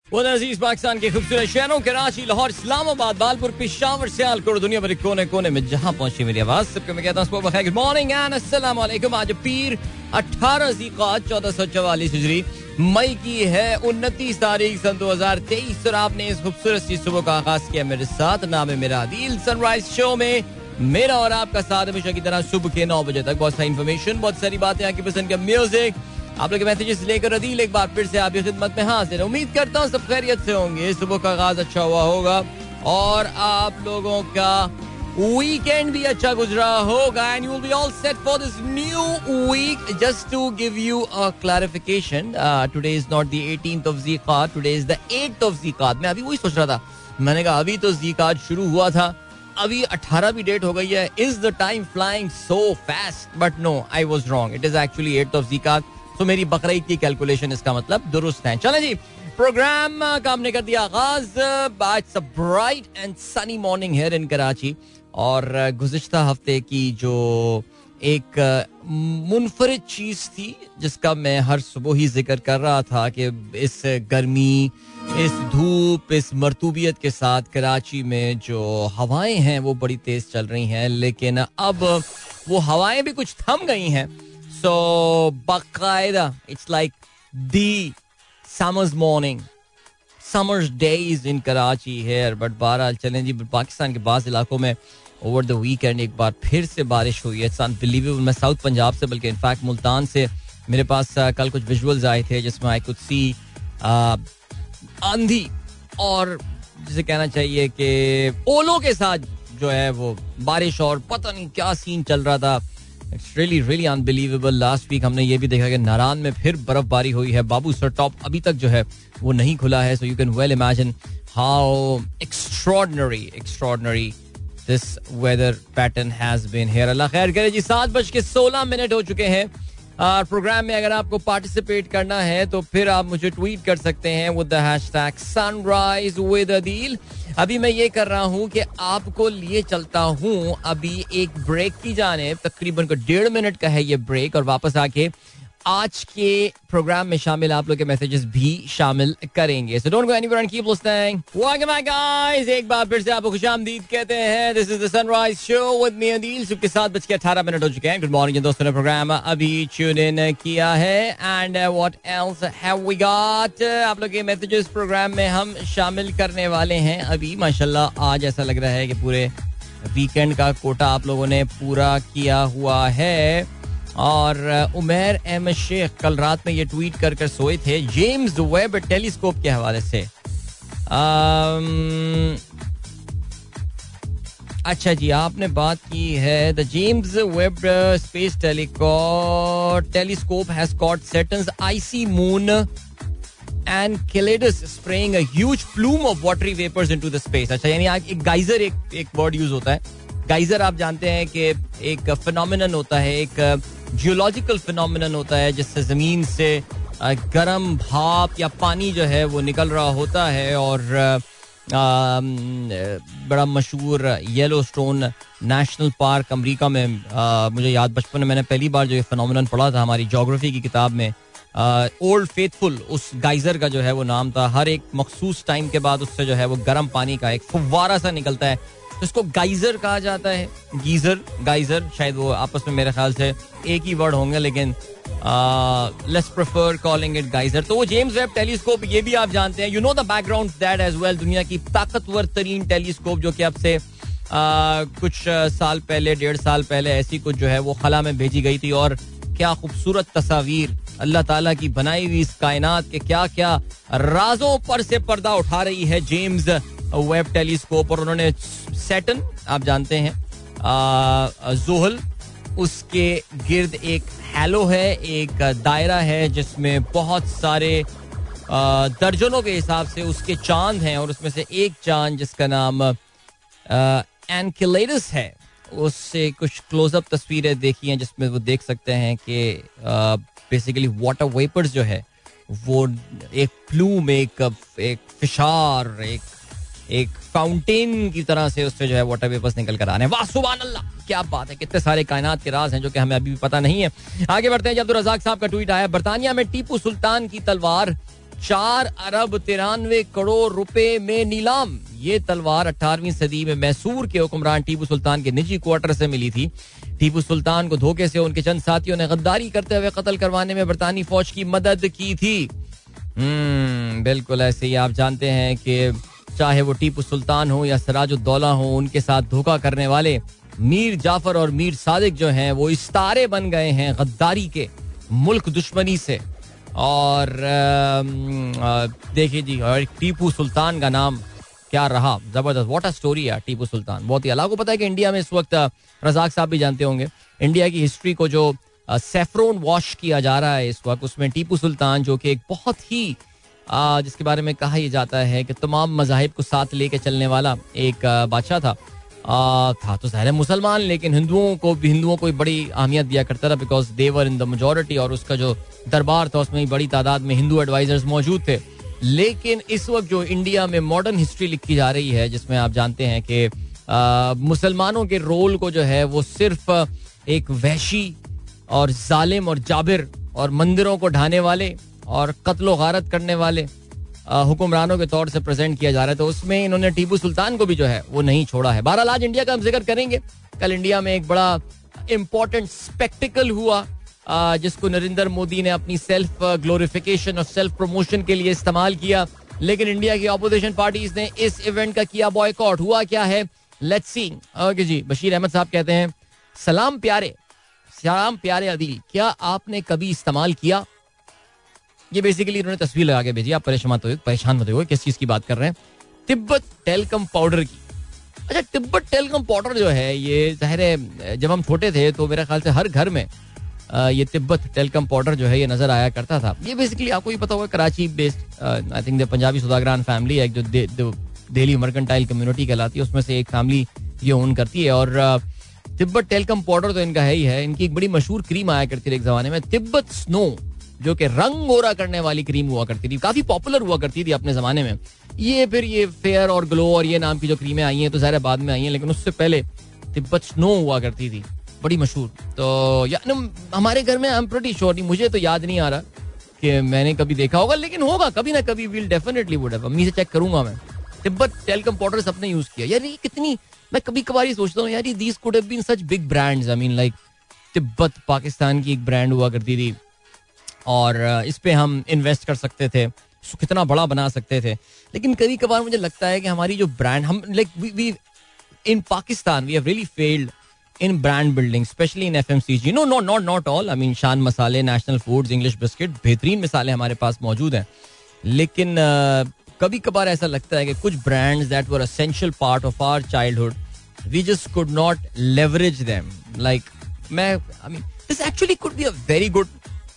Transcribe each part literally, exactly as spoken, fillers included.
वो अजीज पाकिस्तान के खूबसूरत शहरों कराची, लाहौर, इस्लामाबाद, बालपुर, पेशावर, सियालकोट, दुनिया भर कोने कोने में जहां पहुंची मेरी आवाज, सबको मैं कहता हूं गुड मॉर्निंग एंड अस्सलाम वालेकुम। आज पीर अठारह ज़ीक़ात चौदह सौ चवालीस हिजरी मई की है उनतीस तारीख सन दो हजार तेईस और आपने इस खूबसूरत सी सुबह का आगाज किया मेरे साथ। नाम है मेरा आदिल। सनराइज शो में मेरा और आपका साथ हमेशा की तरह सुबह के नौ बजे तक। बहुत सारी इन्फॉर्मेशन, बहुत सारी बातें, आपकी पसंद का म्यूजिक, आप लोग के मैसेजेस लेकर अदील एक बार फिर से आपकी खिदमत में हाजिर। उम्मीद करता हूँ सब खैरियत से होंगे, सुबह का आगाज अच्छा हुआ होगा और आप लोगों का वीकेंड भी अच्छा गुजरा होगा and you will be all set for this new week. Just to give you a clarification, today is not the eighteenth of ज़ीक़ात, today is the eighth of ज़ीक़ात। मैं अभी वही सोच रहा था, मैंने कहा अभी तो ज़ीक़ात शुरू हुआ था, अभी अठारह भी डेट हो गई है। Is the time flying so fast? But no, I was wrong, it is actually eighth of ज़ीक़ात। तो मेरी बकरीद की कैलकुलेशन इसका मतलब दुरुस्त है। चलें जी, प्रोग्राम का हमने कर दिया आगाज। It's a bright and sunny morning here in Karachi और गुज़िश्ता हफ्ते की जो एक मुनफरिद चीज़ थी जिसका मैं हर सुबह ही जिक्र कर रहा था कि इस गर्मी, इस धूप, इस मरतूबियत के साथ कराची में जो हवाएं हैं वो बड़ी तेज़ चल रही हैं, लेकिन अब वो हवाएं भी कुछ थम गई हैं। So, बाकायदा it's like the summer's morning, summer's days in Karachi here. But बहरहाल चलें जी, पाकिस्तान के बाज़ इलाकों में ओवर द वीकेंड एक बार फिर से बारिश हुई है। It's unbelievable. मैं साउथ पंजाब से, बल्कि इनफैक्ट मुल्तान से मेरे पास uh, कल कुछ विजुअल्स आए थे जिसमें आई कुड सी आंधी और जिसे कहना चाहिए कि ओलों के साथ जो है वो बारिश और पता नहीं क्या सीन चल रहा था। It's really, really unbelievable. Last week हमने ये भी देखा कि नारान में फिर बर्फबारी हुई है। बाबू सर टॉप अभी तक जो है वो नहीं खुला है। So you can well imagine how extraordinary, extraordinary this weather pattern has been here. अल्लाह खैर करे जी। सात बज के सोलह मिनट हो चुके हैं। प्रोग्राम में अगर आपको पार्टिसिपेट करना है तो फिर आप मुझे ट्वीट कर सकते हैं with the hashtag sunrise with Adeel. अभी मैं ये कर रहा हूँ कि आपको लिए चलता हूँ अभी एक ब्रेक की जाने। तकरीबन को डेढ़ मिनट का है ये ब्रेक और वापस आके आज के प्रोग्राम में शामिल आप लोग के मैसेजेस भी शामिल करेंगे। So don't go anywhere and keep listening. Welcome back guys, एक बार फिर से आपको खुशामदीद कहते हैं। This is the sunrise show with me Adeel. सुबह के सात बज के अठारह मिनट हो चुके हैं। गुड मॉर्निंग दोस्तों ने प्रोग्राम अभी ट्यून इन किया है and what else have we got. आप लोग के मैसेजेस प्रोग्राम में हम शामिल करने वाले हैं अभी। माशाल्लाह आज ऐसा लग रहा है कि पूरे वीकेंड का कोटा आप लोगों ने पूरा किया हुआ है। और उमैर अहमद शेख कल रात में ये ट्वीट कर कर सोए थे जेम्स वेब टेलीस्कोप के हवाले से। आम, अच्छा जी, आपने बात की है the James Webb space telescope has caught Saturn's icy moon and Enceladus spraying a huge plume of watery vapors into the space. अच्छा, यानी एक गाइजर एक एक वर्ड यूज होता है। गाइजर आप जानते हैं कि एक फिनोमिनन होता है, एक जियोलॉजिकल फिनोमिनन होता है जिससे जमीन से गर्म भाप या पानी जो है वो निकल रहा होता है। और आ, बड़ा मशहूर Yellowstone national park America में, आ, मुझे याद बचपन में मैंने पहली बार जो ये फिनोमिनन पढ़ा था हमारी ज्योग्राफी की किताब में। ओल्ड uh, फेथफुल उस गाइजर का जो है वो नाम था। हर एक मखसूस टाइम के बाद उससे जो है वो गर्म पानी का एक फुव्वारा सा निकलता है, तो इसको गाइजर कहा जाता है। गीजर, गाइजर, शायद वो आपस में मेरे ख्याल से एक ही वर्ड होंगे, लेकिन let's prefer calling it geyser. तो वो जेम्स वेब टेलीस्कोप, ये भी आप जानते हैं, you know the background that as well. दुनिया की ताकतवर तरीन टेलीस्कोप जो कि अब से uh, कुछ साल पहले, डेढ़ साल पहले ऐसी कुछ जो है वो खला में भेजी गई थी। और क्या खूबसूरत तस्वीर अल्लाह ताला की बनाई हुई इस कायनात के क्या क्या राजों पर से पर्दा उठा रही है जेम्स वेब टेलीस्कोप। और उन्होंने सैटर्न, आप जानते हैं ज़ोहल, उसके गिर्द एक हैलो है, एक दायरा है जिसमें बहुत सारे दर्जनों के हिसाब से उसके चांद हैं और उसमें से एक चांद जिसका नाम एनकेलेडस है, उससे कुछ क्लोजअप तस्वीरें देखी हैं जिसमें वो देख सकते हैं कि बेसिकली वाटर वेपर्स जो है वो एक प्लूम, एक एक फिशार, एक एक फाउंटेन की तरह से उससे जो है वाटर वेपर्स निकल कर आ रहे हैं। वाह सुभान अल्लाह, क्या बात है। कितने सारे कायनात के राज हैं जो कि हमें अभी भी पता नहीं है। आगे बढ़ते हैं। अब्दुल रज़ाक साहब का ट्वीट आया, बरतानिया में टीपू सुल्तान की तलवार चार अरब तिरानवे करोड़ रुपए में नीलाम। ये तलवार अठारहवीं सदी में मैसूर के हुक्मरान टीपू सुल्तान के निजी क्वार्टर से मिली थी। टीपू सुल्तान को धोखे से उनके चंद साथियों ने गद्दारी करते हुए कत्ल करवाने में बरतानी फौज की मदद की थी। हम्म बिल्कुल ऐसे ही आप जानते हैं कि चाहे वो टीपू सुल्तान हो या सिराजुद्दौला हो, उनके साथ धोखा करने वाले मीर जाफर और मीर सादिक जो हैं वो इस्तारे बन गए हैं गद्दारी के, मुल्क दुश्मनी से। और देखिए जी, और टीपू सुल्तान का नाम क्या रहा, जबरदस्त, व्हाट अ स्टोरी है टीपू सुल्तान। बहुत ही अलग को पता है कि इंडिया में इस वक्त, रजाक साहब भी जानते होंगे, इंडिया की हिस्ट्री को जो सेफ्रोन वॉश किया जा रहा है इस वक्त, उसमें टीपू सुल्तान जो कि एक बहुत ही आ, जिसके बारे में कहा यह जाता है कि तमाम मज़ाहिब को साथ लेके चलने वाला एक बादशाह था। आ, था तो ज़ाहिर मुसलमान, लेकिन हिंदुओं को भी हिंदुओं को बड़ी अहमियत दिया करता था because they were in the majority, और उसका जो दरबार था उसमें बड़ी तादाद में हिंदू एडवाइजर्स मौजूद थे। लेकिन इस वक्त जो इंडिया में मॉडर्न हिस्ट्री लिखी जा रही है, जिसमें आप जानते हैं कि मुसलमानों के रोल को जो है वो सिर्फ एक वहशी और जालिम और जाबिर और मंदिरों को ढाने वाले और कत्लो गारत करने वाले हुक्मरानों के तौर से प्रेजेंट किया जा रहा है, तो उसमें इन्होंने टीपू सुल्तान को भी जो है वो नहीं छोड़ा है। बहरहाल आज इंडिया का हम जिक्र करेंगे। कल इंडिया में एक बड़ा इंपॉर्टेंट स्पेक्टिकल हुआ जिसको नरेंद्र मोदी ने अपनी सेल्फ ग्लोरिफिकेशन और सेल्फ प्रमोशन के लिए इस्तेमाल किया, लेकिन इंडिया की ऑपोजिशन पार्टीज ने इस इवेंट का किया बॉयकॉट। हुआ क्या है, लेट्स सी। ओके जी, बशीर अहमद साहब कहते हैं, सलाम प्यारे सलाम प्यारे अदील, क्या आपने कभी इस्तेमाल किया? ये बेसिकली इन्होंने तस्वीर लगा के भेजी, आप परेशान मत होइए, परेशान मत होइए, किस चीज की बात कर रहे हैं? तिब्बत टेलकम पाउडर की। अच्छा, तिब्बत टेलकम पाउडर जो है ये जाहिर है जब हम छोटे थे तो मेरे ख्याल से हर घर में ये तिब्बत टेलकम पाउडर जो है ये नजर आया करता था। ये बेसिकली आपको ये पता होगा Karachi based I think the Punjabi Saudagaran family है जो दिल्ली मर्केंटाइल कम्युनिटी कहलाती है, उसमें से एक फैमिली ये ओन करती है। और तिब्बत टेलकम पाउडर तो इनका है ही है। इनकी एक बड़ी मशहूर क्रीम आया करती थी एक जमाने में, तिब्बत स्नो, जो कि रंग गोरा करने वाली क्रीम हुआ करती थी, काफी पॉपुलर हुआ करती थी अपने जमाने में। ये फिर ये फेयर और ग्लो और ये नाम की जो क्रीमें आई हैं तो ज़ाहिर बाद में आई हैं, लेकिन उससे पहले तिब्बत स्नो हुआ करती थी, बड़ी मशहूर। तो या हमारे घर में आई एम प्रीटी श्योर, नहीं मुझे तो याद नहीं आ रहा कि मैंने कभी देखा होगा, लेकिन होगा कभी ना कभी, विल डेफिनेटली वुड हैव। अम्मी से चेक करूंगा मैं। तिब्बत टेलकम पाउडर सबने यूज किया यार। ये कितनी, मैं कभी कभार ये सोचता हूँ यार, ये these could have been such big brands. I mean like Tibet Pakistan की एक ब्रांड हुआ करती थी और इस पे हम इन्वेस्ट कर सकते थे, कितना बड़ा बना सकते थे। लेकिन कभी कभार मुझे लगता है कि हमारी जो ब्रांड, हम like we in Pakistan we have really failed in brand building, specially in FMCG. No no not not all, I mean Shan मसाले, नेशनल फूड्स, इंग्लिश बिस्किट, बेहतरीन मिसालें हमारे पास मौजूद हैं। लेकिन uh, कभी कभार ऐसा लगता है कि कुछ brands that were essential part of our childhood, we just could not leverage them. Like मैं I mean this actually could be a very good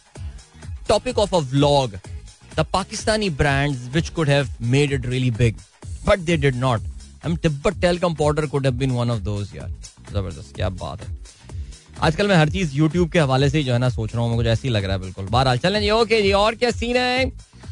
topic of a vlog, the Pakistani brands which could have made it really big, but they did not. I mean, Tibbat Telecom powder could have been one of those यार। जबरदस्त, क्या बात है। आजकल मैं हर चीज YouTube के हवाले से ही जो है ना सोच रहा हूँ, मुझे ऐसे ही लग रहा है बिल्कुल। बहरहाल चलें जी, ओके जी, और क्या सीन है?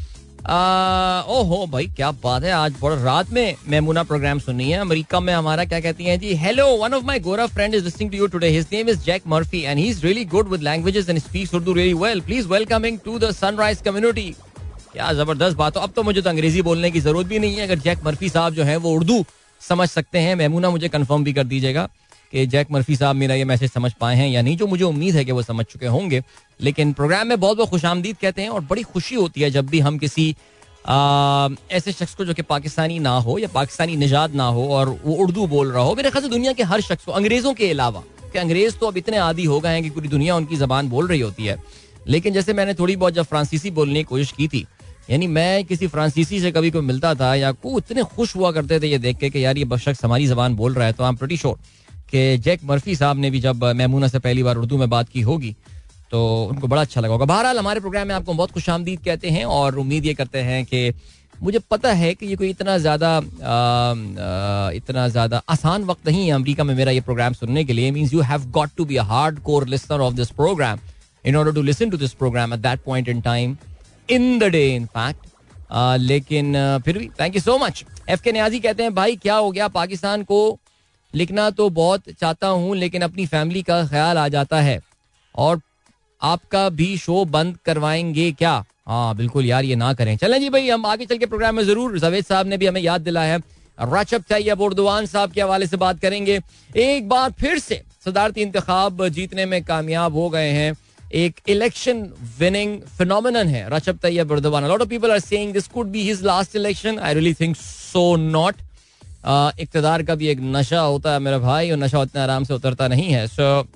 ओहो भाई क्या बात है, आज बड़ा रात में मेमूना प्रोग्राम सुनी है। अमेरिका में हमारा क्या कहती हैं जी, हेलो, वन ऑफ माय गोरा friend is listening to you today, his name is Jack Murphy and he is really good with languages and speaks Urdu really well, please welcoming to the sunrise community. क्या जबरदस्त बात हो। अब तो मुझे तो अंग्रेजी बोलने की जरूरत भी नहीं है, अगर जैक मर्फी साहब जो है वो उर्दू समझ सकते हैं। मेमूना मुझे कंफर्म भी कर दीजिएगा कि जैक मर्फी साहब मेरा ये मैसेज समझ पाए हैं या नहीं, जो मुझे उम्मीद है कि वो समझ चुके होंगे। लेकिन प्रोग्राम में बहुत बहुत खुशामदीद कहते हैं और बड़ी खुशी होती है जब भी हम किसी आ, ऐसे शख्स को जो कि पाकिस्तानी ना हो या पाकिस्तानी निजात ना हो और वो उर्दू बोल रहा हो। मेरे ख्याल से दुनिया के हर शख्स को, अंग्रेजों के अलावा, कि अंग्रेज तो अब इतने आदी हो गए हैं कि पूरी दुनिया उनकी जबान बोल रही होती है। लेकिन जैसे मैंने थोड़ी बहुत जब फ्रांसीसी बोलने की कोशिश की थी, यानी मैं किसी फ्रांसीसी से कभी कोई मिलता था या को इतने खुश हुआ करते थे ये देख के कि यार ये शख्स हमारी जबान बोल रहा है। तो आई एम प्रीटी श्योर कि जैक मर्फी साहब ने भी जब मेमूना से पहली बार उर्दू में बात की होगी तो उनको बड़ा अच्छा लगा होगा। बहरहाल हमारे प्रोग्राम में आपको बहुत खुशामदीद कहते हैं और उम्मीद ये करते हैं कि मुझे पता है कि ये कोई इतना ज़्यादा इतना ज़्यादा आसान वक्त नहीं है अमेरिका में मेरा ये प्रोग्राम सुनने के लिए। Means you have got to be a hard core listener of this program in order to listen to this program at that point in time in the day in fact. लेकिन uh, फिर भी thank you so much. F K Niazi कहते हैं, भाई क्या हो गया, पाकिस्तान को लिखना तो बहुत चाहता हूँ लेकिन अपनी फैमिली का ख्याल आ जाता है, और आपका भी शो बंद करवाएंगे क्या? हाँ बिल्कुल यार, ये ना करें. चलें जी भाई, हम आगे चल के प्रोग्राम में जरूर जावेद साहब ने भी हमें याद दिलाया है, रजब तैयब उर्दवान साहब के हवाले से बात करेंगे. एक बार फिर से सदारती इंतखाब जीतने में कामयाब हो गए हैं. एक इलेक्शन विनिंग फिनोमिनन है Recep Tayyip Erdogan. Lot of people are saying this could be his last election. I really think so not. इक्तदार का भी एक नशा होता है मेरा भाई, और नशा उतना आराम से उतरता नहीं है. सो so,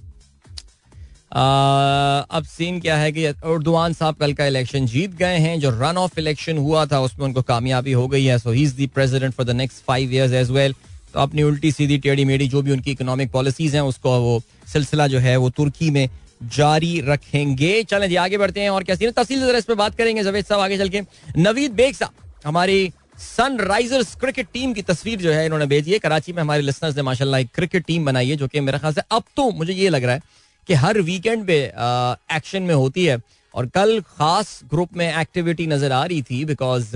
uh, अब सीन क्या है कि उर्दवान साहब कल का इलेक्शन जीत गए हैं. जो रन ऑफ इलेक्शन हुआ था उसमें उनको कामयाबी हो गई है. So he is the president for the next five years as well. तो अपनी उल्टी सीधी टेढ़ी मेढ़ी जो भी उनकी इकोनॉमिक पॉलिसीज हैं उसको वो सिलसिला जो है वो तुर्की में जारी रखेंगे. चलें जी आगे बढ़ते हैं. और क्या सीन है तफसील से इस पर बात करेंगे जावेद साहब आगे चल के. नवीद बेग साहब हमारी सनराइजर्स क्रिकेट टीम की तस्वीर जो है इन्होंने भेजी है. कराची में हमारे लिसनर्स ने माशाल्लाह एक क्रिकेट टीम बनाई है जो कि मेरे ख्याल से अब तो मुझे ये लग रहा है कि हर वीकेंड पे एक्शन में होती है. और कल खास ग्रुप में एक्टिविटी नजर आ रही थी बिकॉज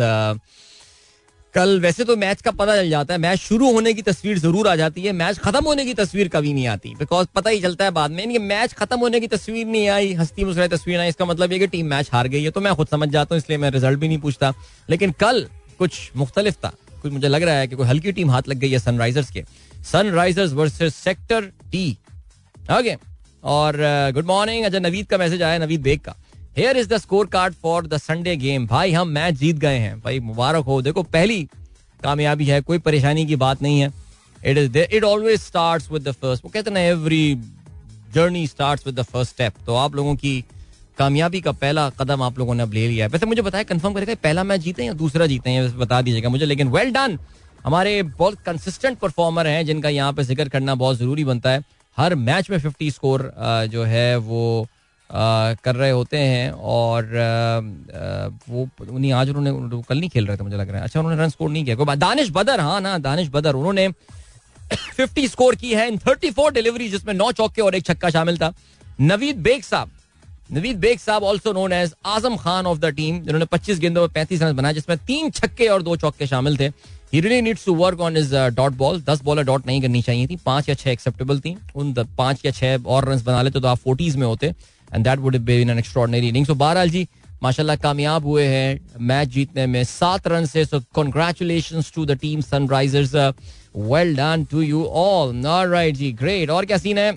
कल वैसे तो मैच का पता चल जाता है, मैच शुरू होने की तस्वीर जरूर आ जाती है, मैच खत्म होने की तस्वीर कभी नहीं आती बिकॉज पता ही चलता है बाद में. ये मैच खत्म होने की तस्वीर नहीं आई, हंसती मुस्कुराई तस्वीर आई, इसका मतलब ये कि टीम मैच हार गई है. तो मैं खुद समझ जाता हूँ, इसलिए मैं रिजल्ट भी नहीं पूछता. लेकिन कल कुछ मुख्तलिफ था. कुछ मुझे लग रहा है कि कोई हल्की टीम हाथ लग गई है सनराइजर्स के. Sunrisers versus sector T. Okay. और गुड मॉर्निंग. अच्छा नवीद का मैसेज आया, नवीद बेग का. Here is the score card for the Sunday game. भाई हम मैच जीत गए हैं भाई, मुबारक हो. देखो पहली कामयाबी है, कोई परेशानी की बात नहीं है. It is it always starts with the first. वो कहते हैं ना every journey starts with the first step. तो आप लोगों की कामयाबी का पहला कदम आप लोगों ने अब ले लिया है. वैसे मुझे बताया कंफर्म करेगा पहला मैच जीते या दूसरा जीते हैं, बता दीजिएगा मुझे. लेकिन वेल डन. हमारे बहुत कंसिस्टेंट परफॉर्मर हैं जिनका यहाँ पे जिक्र करना बहुत जरूरी बनता है. हर मैच में फिफ्टी स्कोर जो है वो आ, कर रहे होते हैं. और आ, वो उन्हीं आज उन्होंने कल नहीं खेल रहे थे मुझे लग रहा है. अच्छा उन्होंने रन स्कोर नहीं किया. कोई बात. दानिश बदर, हाँ ना दानिश बदर, उन्होंने फिफ्टी स्कोर की है इन थर्टी फोर डिलीवरी जिसमें नौ चौके और एक छक्का शामिल था. नवीद बेग साहब नवीद बेग साहब also known as Azam Khan of the team, जिन्होंने पच्चीस गेंदों में पैंतीस रन बनाए जिसमें तीन छक्के और दो चौके शामिल थे. He really needs to work on his dot ball. दस बॉलर डॉट नहीं करनी चाहिए थी, पांच या छह एक्सेप्टेबल थी. उन पांच या छह और रन बना लेते तो आप फोर्टीज में होते and that would have been an extraordinary inning. So बहरहाल जी माशाल्लाह कामयाब हुए हैं मैच जीतने में सात रन से. So congratulations to the team sunrisers. Well done to you all. Alright जी ग्रेट. और क्या सीन है.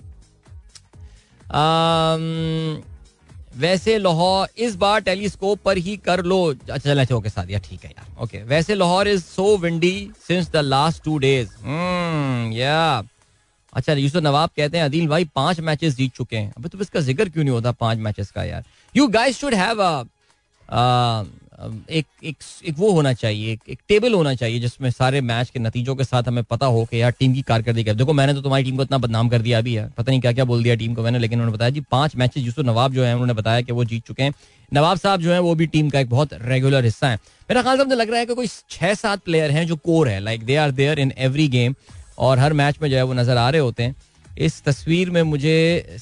um, वैसे लाहौर इस बार टेलीस्कोप पर ही कर लो. अच्छा चला ओके साथ यार ठीक है यार. ओके वैसे Lahore is so windy since the last two days. या अच्छा यूसुफ नवाब कहते हैं अदील भाई पांच मैचेस जीत चुके हैं. अबे तो इसका जिक्र क्यों नहीं होता पांच मैचेस का यार. You guys should have a एक एक एक वो होना चाहिए, एक, एक टेबल होना चाहिए जिसमें सारे मैच के नतीजों के साथ हमें पता हो कि यार टीम की कारकर्दगी क्या. देखो मैंने तो तुम्हारी टीम को इतना बदनाम कर दिया अभी है, पता नहीं क्या क्या बोल दिया टीम को मैंने, लेकिन उन्होंने बताया जी पांच मैचेस यूसुफ नवाब जो है उन्होंने बताया कि वो जीत चुके हैं. नवाब साहब जो है वो भी टीम का एक बहुत रेगुलर हिस्सा है. मेरा ख्याल से मुझे लग रहा है कि कोई छह सात प्लेयर हैं जो कोर है, like they are there in every game और हर मैच में जो है वो नजर आ रहे होते हैं. इस तस्वीर में मुझे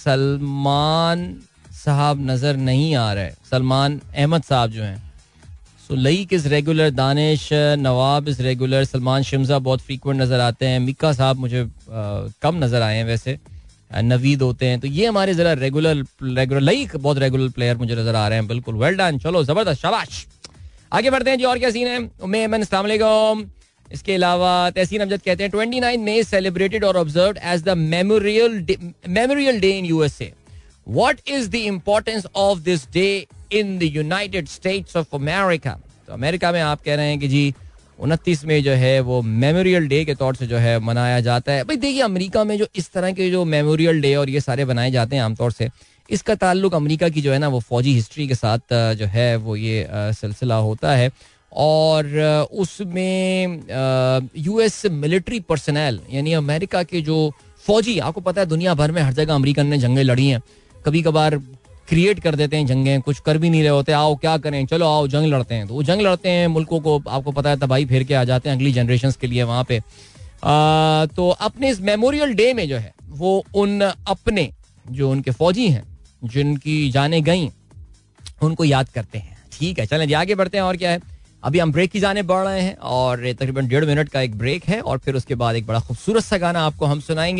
सलमान साहब नजर नहीं आ रहे. सलमान अहमद साहब जो हैं. So Laiq is regular, Danish Nawab is regular, Salman Shimza बहुत फ्रीक्वेंट नजर आते हैं, मिक्का साहब मुझे आ, कम नजर आए हैं वैसे, नवीद होते हैं. तो ये हमारे जरा रेगुलर रेगुलर लईक बहुत रेगुलर प्लेयर मुझे नजर आ रहे हैं. बिल्कुल वेल डन. चलो जबरदस्त शाबाश. आगे बढ़ते हैं जी. और क्या सीन है. उम्मीद अस्सलाम वालेकुम. इसके अलावा तहसीन अमजद कहते हैं ट्वेंटी नाइन मई सेलिब्रेटेड और observed as the memorial memorial day in USA. What is the importance of this day in the United States of America. तो अमेरिका में आप कह रहे हैं कि जी उनतीस में जो है वो मेमोरियल डे के तौर से जो है मनाया जाता है. भाई देखिए अमेरिका में जो इस तरह के जो मेमोरियल डे और ये सारे बनाए जाते हैं आमतौर से इसका ताल्लुक अमेरिका की जो है ना वो फौजी हिस्ट्री के साथ जो है वो ये सिलसिला होता है. और उसमें यूएस मिलिट्री पर्सनल यानी अमेरिका के जो फौजी, आपको पता है दुनिया भर में हर जगह अमेरिकन ने जंगें लड़ी हैं. कभी कभार क्रिएट कर देते हैं जंगें, कुछ कर भी नहीं रहे होते, आओ क्या करें चलो आओ जंग लड़ते हैं. तो वो जंग लड़ते हैं, मुल्कों को आपको पता है तबाही फेर के आ जाते हैं अगली जनरेशंस के लिए वहाँ पे. आ, तो अपने इस मेमोरियल डे में जो है वो उन अपने जो उनके फौजी हैं जिनकी जानें गई उनको याद करते हैं. ठीक है चलें जी आगे बढ़ते हैं. और क्या है अभी हम ब्रेक की जाने बढ़ रहे हैं और तकरीबन डेढ़ मिनट का एक ब्रेक है और फिर उसके बाद एक बड़ा खूबसूरत सा गाना आपको हम सुनाएंगे.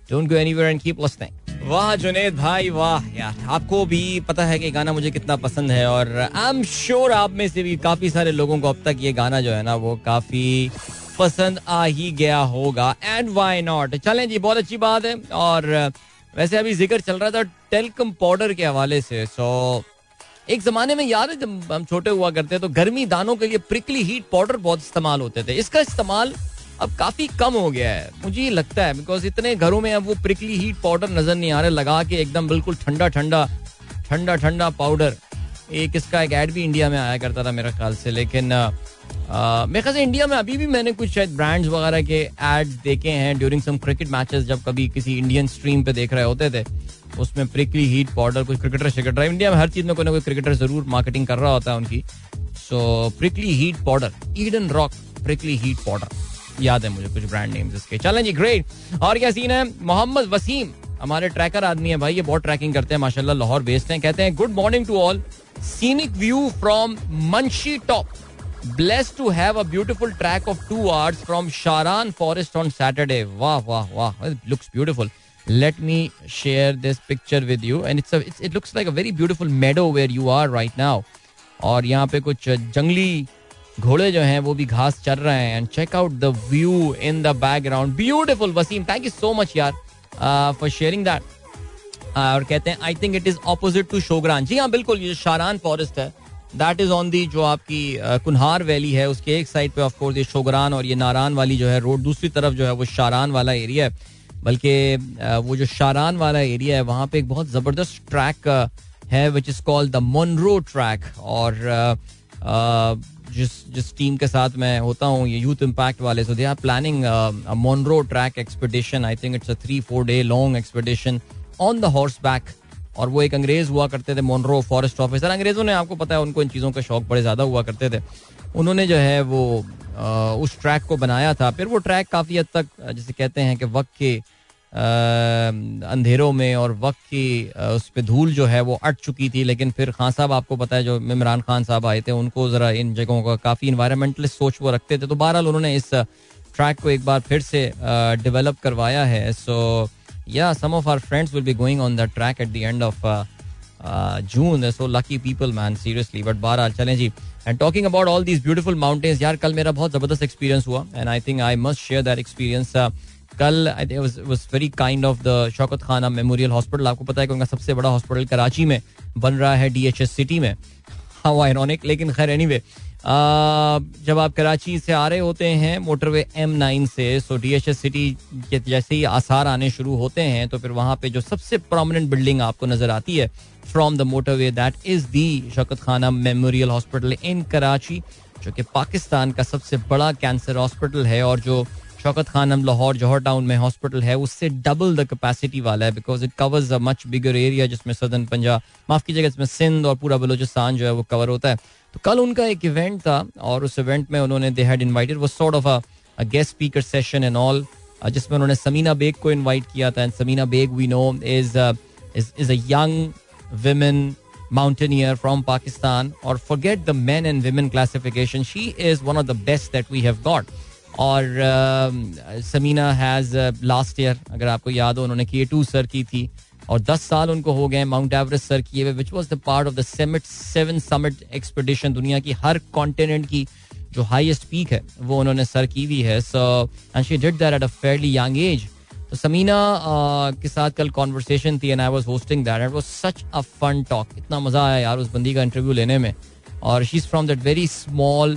Don't go anywhere and keep listening. वाह जुनेद भाई वाह यार, आपको भी पता है कि गाना मुझे कितना पसंद है और आई एम श्योर आप में से भी काफी सारे लोगों को अब तक ये गाना जो है ना वो काफी पसंद आ ही गया होगा. And why not. चलें जी, बहुत अच्छी बात है. और वैसे अभी जिक्र चल रहा था टेल्कम पाउडर के हवाले से. सो एक जमाने में याद है जब हम छोटे हुआ करते तो गर्मी दानों के लिए प्रिकली हीट पाउडर बहुत इस्तेमाल होते थे. इसका इस्तेमाल अब काफी कम हो गया है मुझे ये लगता है, बिकॉज इतने घरों में अब वो प्रिकली हीट पाउडर नजर नहीं आ रहे. लगा के एकदम बिल्कुल ठंडा ठंडा ठंडा ठंडा पाउडर. एक इसका एक एड भी इंडिया में आया करता था मेरे ख्याल से, लेकिन मेरे ख्याल से इंडिया में अभी भी मैंने कुछ शायद ब्रांड्स वगैरह के एड्स देखे हैं ड्यूरिंग सम क्रिकेट मैचेस. जब कभी किसी इंडियन स्ट्रीम पे देख रहे होते थे उसमें प्रिकली हीट पाउडर, कुछ क्रिकेटर शिकेटर, इंडिया में हर चीज में कोई ना कोई क्रिकेटर जरूर मार्केटिंग कर रहा होता है उनकी. So prickly heat powder, Eden Rock prickly heat powder, याद है मुझे कुछ ब्रांड नेम्स इसके. चलें जी, ग्रेट. और क्या सीन है. मोहम्मद वसीम हमारे ट्रैकर आदमी है भाई, ये बहुत ट्रैकिंग करते हैं माशाल्लाह, लाहौर बेस्ड हैं. कहते हैं good morning to all, scenic view from Manshi top, blessed to have a beautiful track of two hours from Sharan Forest on Saturday. Wow, wow, wow. It looks beautiful. Let me share this picture with you. And it's a, it's, it looks like a very beautiful meadow where you are right now. और यहाँ पे कुछ जंगली घोड़े जो हैं वो भी घास चर रहे हैं. And check out the view in the background. Beautiful, Wasim. Thank you so much यार uh, for sharing that. Uh, और कहते हैं I think it is opposite to Shogran. जी हाँ बिल्कुल, ये शारान फॉरेस्ट है. दैट इज ऑन दी जो आपकी कुन्हार वैली है उसके एक साइड पे ऑफ कोर्स ये शोगरान और ये नारान वाली जो है रोड, दूसरी तरफ जो है वो शारान वाला एरिया है. बल्कि वो जो शारान वाला एरिया है वहाँ पे एक बहुत ज़बरदस्त ट्रैक है which is called the Monroe track. और जिस जिस टीम के साथ मैं होता हूँ ये यूथ इम्पैक्ट वाले, so they are planning a Monroe track expedition. I think it's a three four day long expedition on the horse back. और वो एक अंग्रेज हुआ करते थे मोनरो फॉरेस्ट ऑफिसर. अंग्रेजों ने, आपको पता है उनको इन चीज़ों का शौक बड़े ज़्यादा हुआ करते थे. उन्होंने जो है वो आ, उस ट्रैक को बनाया था. फिर वो ट्रैक काफ़ी हद तक जैसे कहते हैं कि वक्त के आ, अंधेरों में और वक्त की आ, उस पर धूल जो है वो अट चुकी थी. लेकिन फिर खान साहब, आपको पता है जो इमरान खान साहब आए थे, उनको ज़रा इन जगहों का काफ़ी इन्वायरमेंटलिस्ट सोच वो रखते थे. तो बहरहाल उन्होंने इस ट्रैक को एक बार फिर से डेवलप करवाया है. सो yeah, some of our friends will be going on that track at the end of uh, uh, June. They're so lucky people, man, seriously. But बहरहाल चलें जी. And talking about all these beautiful mountains, यार कल मेरा बहुत ज़बरदस्त experience हुआ and I think I must share that experience. uh, कल I think it was, was very kind of the Shaukat Khanum memorial hospital. आपको पता है कि उनका सबसे बड़ा हॉस्पिटल कराची में बन रहा है, डी एच एस सिटी में. हाउ आयरॉनिक, लेकिन खैर एनीवे जब आप कराची से आ रहे होते हैं मोटरवे एम नाइन से, so D H S city के जैसे ही आसार आने शुरू होते हैं तो फिर वहाँ पे जो सबसे प्रोमिनेंट बिल्डिंग आपको नजर आती है from the motorway, that is the Shaukat Khanum memorial hospital in Karachi, जो कि पाकिस्तान का सबसे बड़ा कैंसर हॉस्पिटल है. और जो शौकत खानम लाहौर जौहर टाउन में हॉस्पिटल है उससे डबल द कैपेसिटी वाला है, because it covers a much bigger area, जिसमें सदर्न पंजाब, माफ कीजिएगा, इसमें सिंध और पूरा बलूचिस्तान जो है वो कवर होता है. तो कल उनका एक इवेंट था और उस इवेंट में उन्होंने दे हैड इनवाइटेड वो sort of a guest speaker session and all, जिसमें उन्होंने समीना बेग को इनवाइट किया था. And Samina Baig we know is is is a young women mountaineer from Pakistan. और forget the men and women classification, she is one of the best that we have got. और Samina has last year, अगर आपको याद हो, उन्होंने के to sir की थी और दस साल उनको हो गए माउंट एवरेस्ट सर किए हुए, which was the part of the summit seven summit expedition. दुनिया की हर कॉन्टिनेंट की जो हाईएस्ट पीक है वो उन्होंने सर की हुई है. So and she did that at a fairly young age. तो समीना uh, के साथ कल कॉन्वर्सेशन थी and I was hosting that. It was such a fun talk. इतना मजा आया यार उस बंदी का इंटरव्यू लेने में. और she is from that very small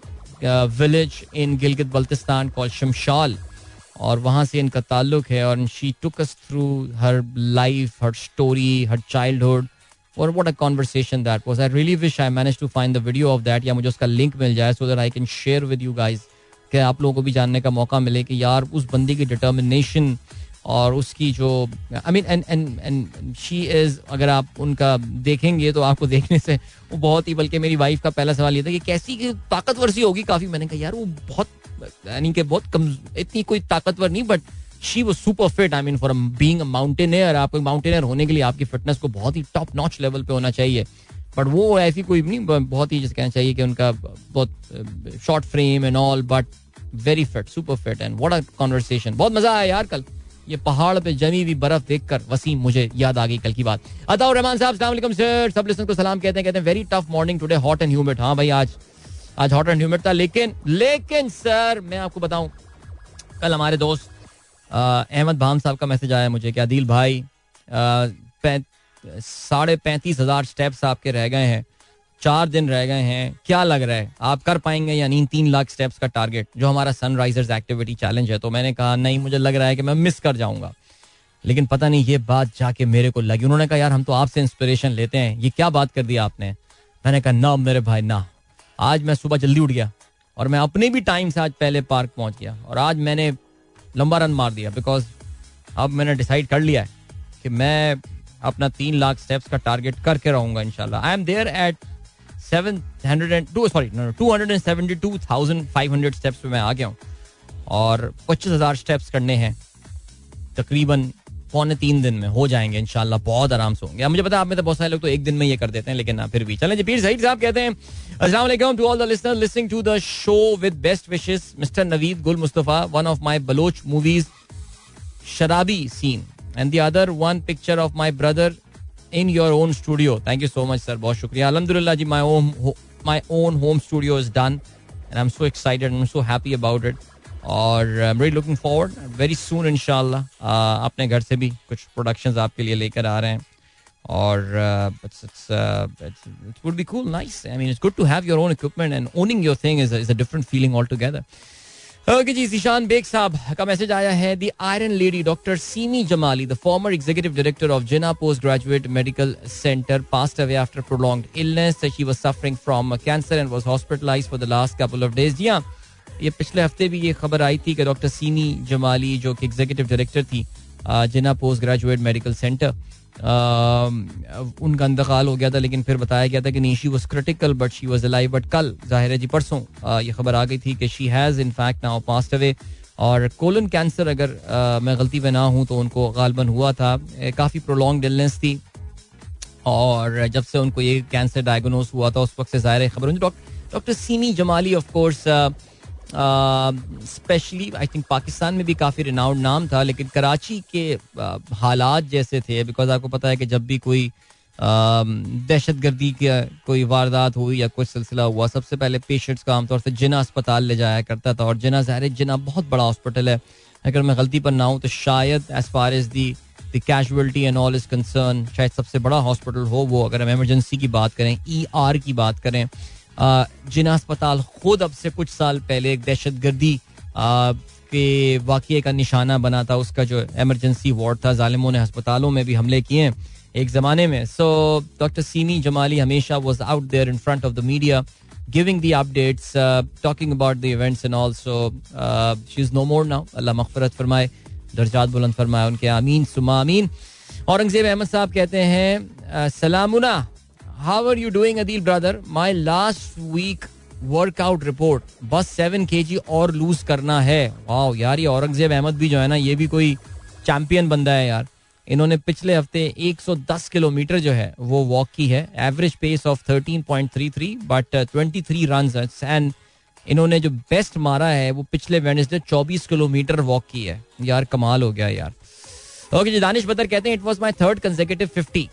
village in Gilgit Baltistan called Shimshal, और वहाँ से इनका ताल्लुक है. और she took us through her life, her story, her childhood. और what a conversation that was. I really wish I manage to find the video of that, या मुझे उसका लिंक मिल जाए so that I can share with you guys, कि आप लोगों को भी जानने का मौका मिले कि यार उस बंदी की डिटर्मिनेशन और उसकी जो I mean and and and she is, अगर आप उनका देखेंगे तो आपको देखने से वो बहुत ही, बल्कि मेरी वाइफ का पहला सवाल ये था कि कैसी ताकतवर सी होगी काफ़ी. मैंने कहा यार वो बहुत, यानी कि बहुत कम, इतनी कोई ताकतवर नहीं, but she was super fit. I mean for being a mountaineer, आपको माउंटेनियर होने के लिए आपकी फिटनेस को बहुत ही टॉप नॉच लेवल पे होना चाहिए. बट वो ऐसी कोई नहीं, बहुत ही जैसे कहना चाहिए कि उनका बहुत short frame and all, but very fit, super fit. And what a conversation. बहुत मजा आया यार कल. ये पहाड़ पे जमी हुई बर्फ देखकर वसीम मुझे याद आ गई कल की बात. अताउर रहमान साहब अस्सलाम वालेकुम सर, सब लिसनर्स को सलाम कहते हैं. कहते हैं very tough morning today, hot and humid. हाँ भाई आज आज हॉट एंड ह्यूमिड था, लेकिन लेकिन सर मैं आपको बताऊं, कल हमारे दोस्त अहमद भाम साहब का मैसेज आया मुझे कि आदिल भाई साढ़े पैंतीस हजार स्टेप्स आपके रह गए हैं, चार दिन रह गए हैं, क्या लग रहा है आप कर पाएंगे या नहीं तीन लाख स्टेप्स का टारगेट जो हमारा सनराइजर्स एक्टिविटी चैलेंज है. तो मैंने कहा नहीं, मुझे लग रहा है कि मैं मिस कर जाऊंगा. लेकिन पता नहीं ये बात जाके मेरे को लगी. उन्होंने कहा यार हम तो आपसे इंस्पिरेशन लेते हैं, ये क्या बात कर दी आपने. मैंने कहा ना मेरे भाई ना. आज मैं सुबह जल्दी उठ गया और मैं अपने भी टाइम से आज पहले पार्क पहुंच गया और आज मैंने लंबा रन मार दिया. बिकॉज अब मैंने डिसाइड कर लिया है कि मैं अपना तीन लाख स्टेप्स का टारगेट करके रहूंगा इंशाल्लाह. I am there at seven hundred two sorry two hundred seventy two thousand five hundred steps पे मैं आ गया हूँ और पच्चीस हजार स्टेप्स करने हैं. तकरीबन पौने तीन दिन में हो जाएंगे इंशाल्लाह, बहुत आराम से होंगे. मुझे पता है आप में तो बहुत सारे लोग तो एक दिन में ये कर देते हैं, लेकिन ना फिर भी चलें जी. पीर सईद साहब कहते हैं अस्सलाम वालेकुम to all the listeners listening to the show with best wishes mister Naveed Gul Mustafa. One of my Baloch movies Sharabi scene and the other one picture of my brother in your own studio. Thank you so much sir, बहुत शुक्रिया. alhamdulillah ji, my own my own home studio is done and I'm so excited and I'm so happy about it और I'm really looking forward very soon inshallah uh, अपने घर से भी कुछ productions आपके लिए लेकर आ रहे हैं और uh, it's, it's, uh, it's, it would be cool, nice. I mean it's good to have your own equipment and owning your thing is a, is a different feeling altogether. Okay ji, Zeeshan Baig साहब का message आया है. The iron lady doctor Seemin Jamali, the former executive director of Jinnah post graduate medical centre, passed away after prolonged illness. She was suffering from cancer and was hospitalized for the last couple of days. जी हाँ, ये पिछले हफ्ते भी ये खबर आई थी कि डॉक्टर सीमी जमाली जो कि एग्जीक्यूटिव डायरेक्टर थी Jinnah post graduate medical centre, उनका इंतकाल हो गया था. लेकिन फिर बताया गया था कि नहीं, she was critical but she was alive. But कल जाहिर है जी परसों ये खबर आ गई थी कि she has in fact now passed away. और कोलन कैंसर अगर आ, मैं गलती में ना हूँ तो उनको गालबन हुआ था. काफ़ी प्रोलॉन्ग्ड इलनेस थी और जब से उनको ये कैंसर डायग्नोज हुआ था उस वक्त से ज़ाहिर खबर. Doctor Seemin Jamali of course specially I think Pakistan में भी काफ़ी रिनाउंड नाम था, लेकिन कराची के uh, हालात जैसे थे. बिकॉज आपको पता है कि जब भी कोई दहशत गर्दी की कोई वारदात हुई या कुछ सिलसिला हुआ, सबसे पहले पेशेंट्स का आमतौर से जिना अस्पताल ले जाया करता था. और जिना ज़ाहिर जिना बहुत बड़ा हॉस्पिटल है. अगर मैं गलती पर ना हूँ तो शायद as far as the the casualty and all is concern शायद सबसे बड़ा हॉस्पिटल हो वो. अगर हम एमरजेंसी की बात करें, ई आर की बात करें, जिना अस्पताल खुद अब से कुछ साल पहले एक दहशत गर्दी के वाक़ये का निशाना बना था. उसका जो एमरजेंसी वार्ड था, जालिमों ने अस्पतालों में भी हमले किए एक ज़माने में. सो डॉक्टर सीमी जमाली हमेशा was out there in front of the media giving the updates, talking about the events and also she is no more now. अल्लाह मग़फ़िरत फरमाए, दर्जात बुलंद फरमाए उनके, आमीन सुमा आमीन. औरंगज़ेब अहमद साहब कहते हैं सलामुना, how are you doing Adil brother? My last week workout report, बस सेवन केजी और लूज करना है. वाह यार, ये औरंगजेब अहमद भी जो है ना, ये भी कोई चैंपियन बंदा है यार. इन्होंने पिछले हफ्ते एक सौ दस किलोमीटर जो है वो वॉक की है, average pace of thirteen point three three but twenty three runs. And इन्होंने जो बेस्ट मारा है वो पिछले वेडनेसडे चौबीस किलोमीटर वॉक की है. यार कमाल हो गया यार. ओके जी, दानिश बदर कहते हैं it was my third consecutive fifty.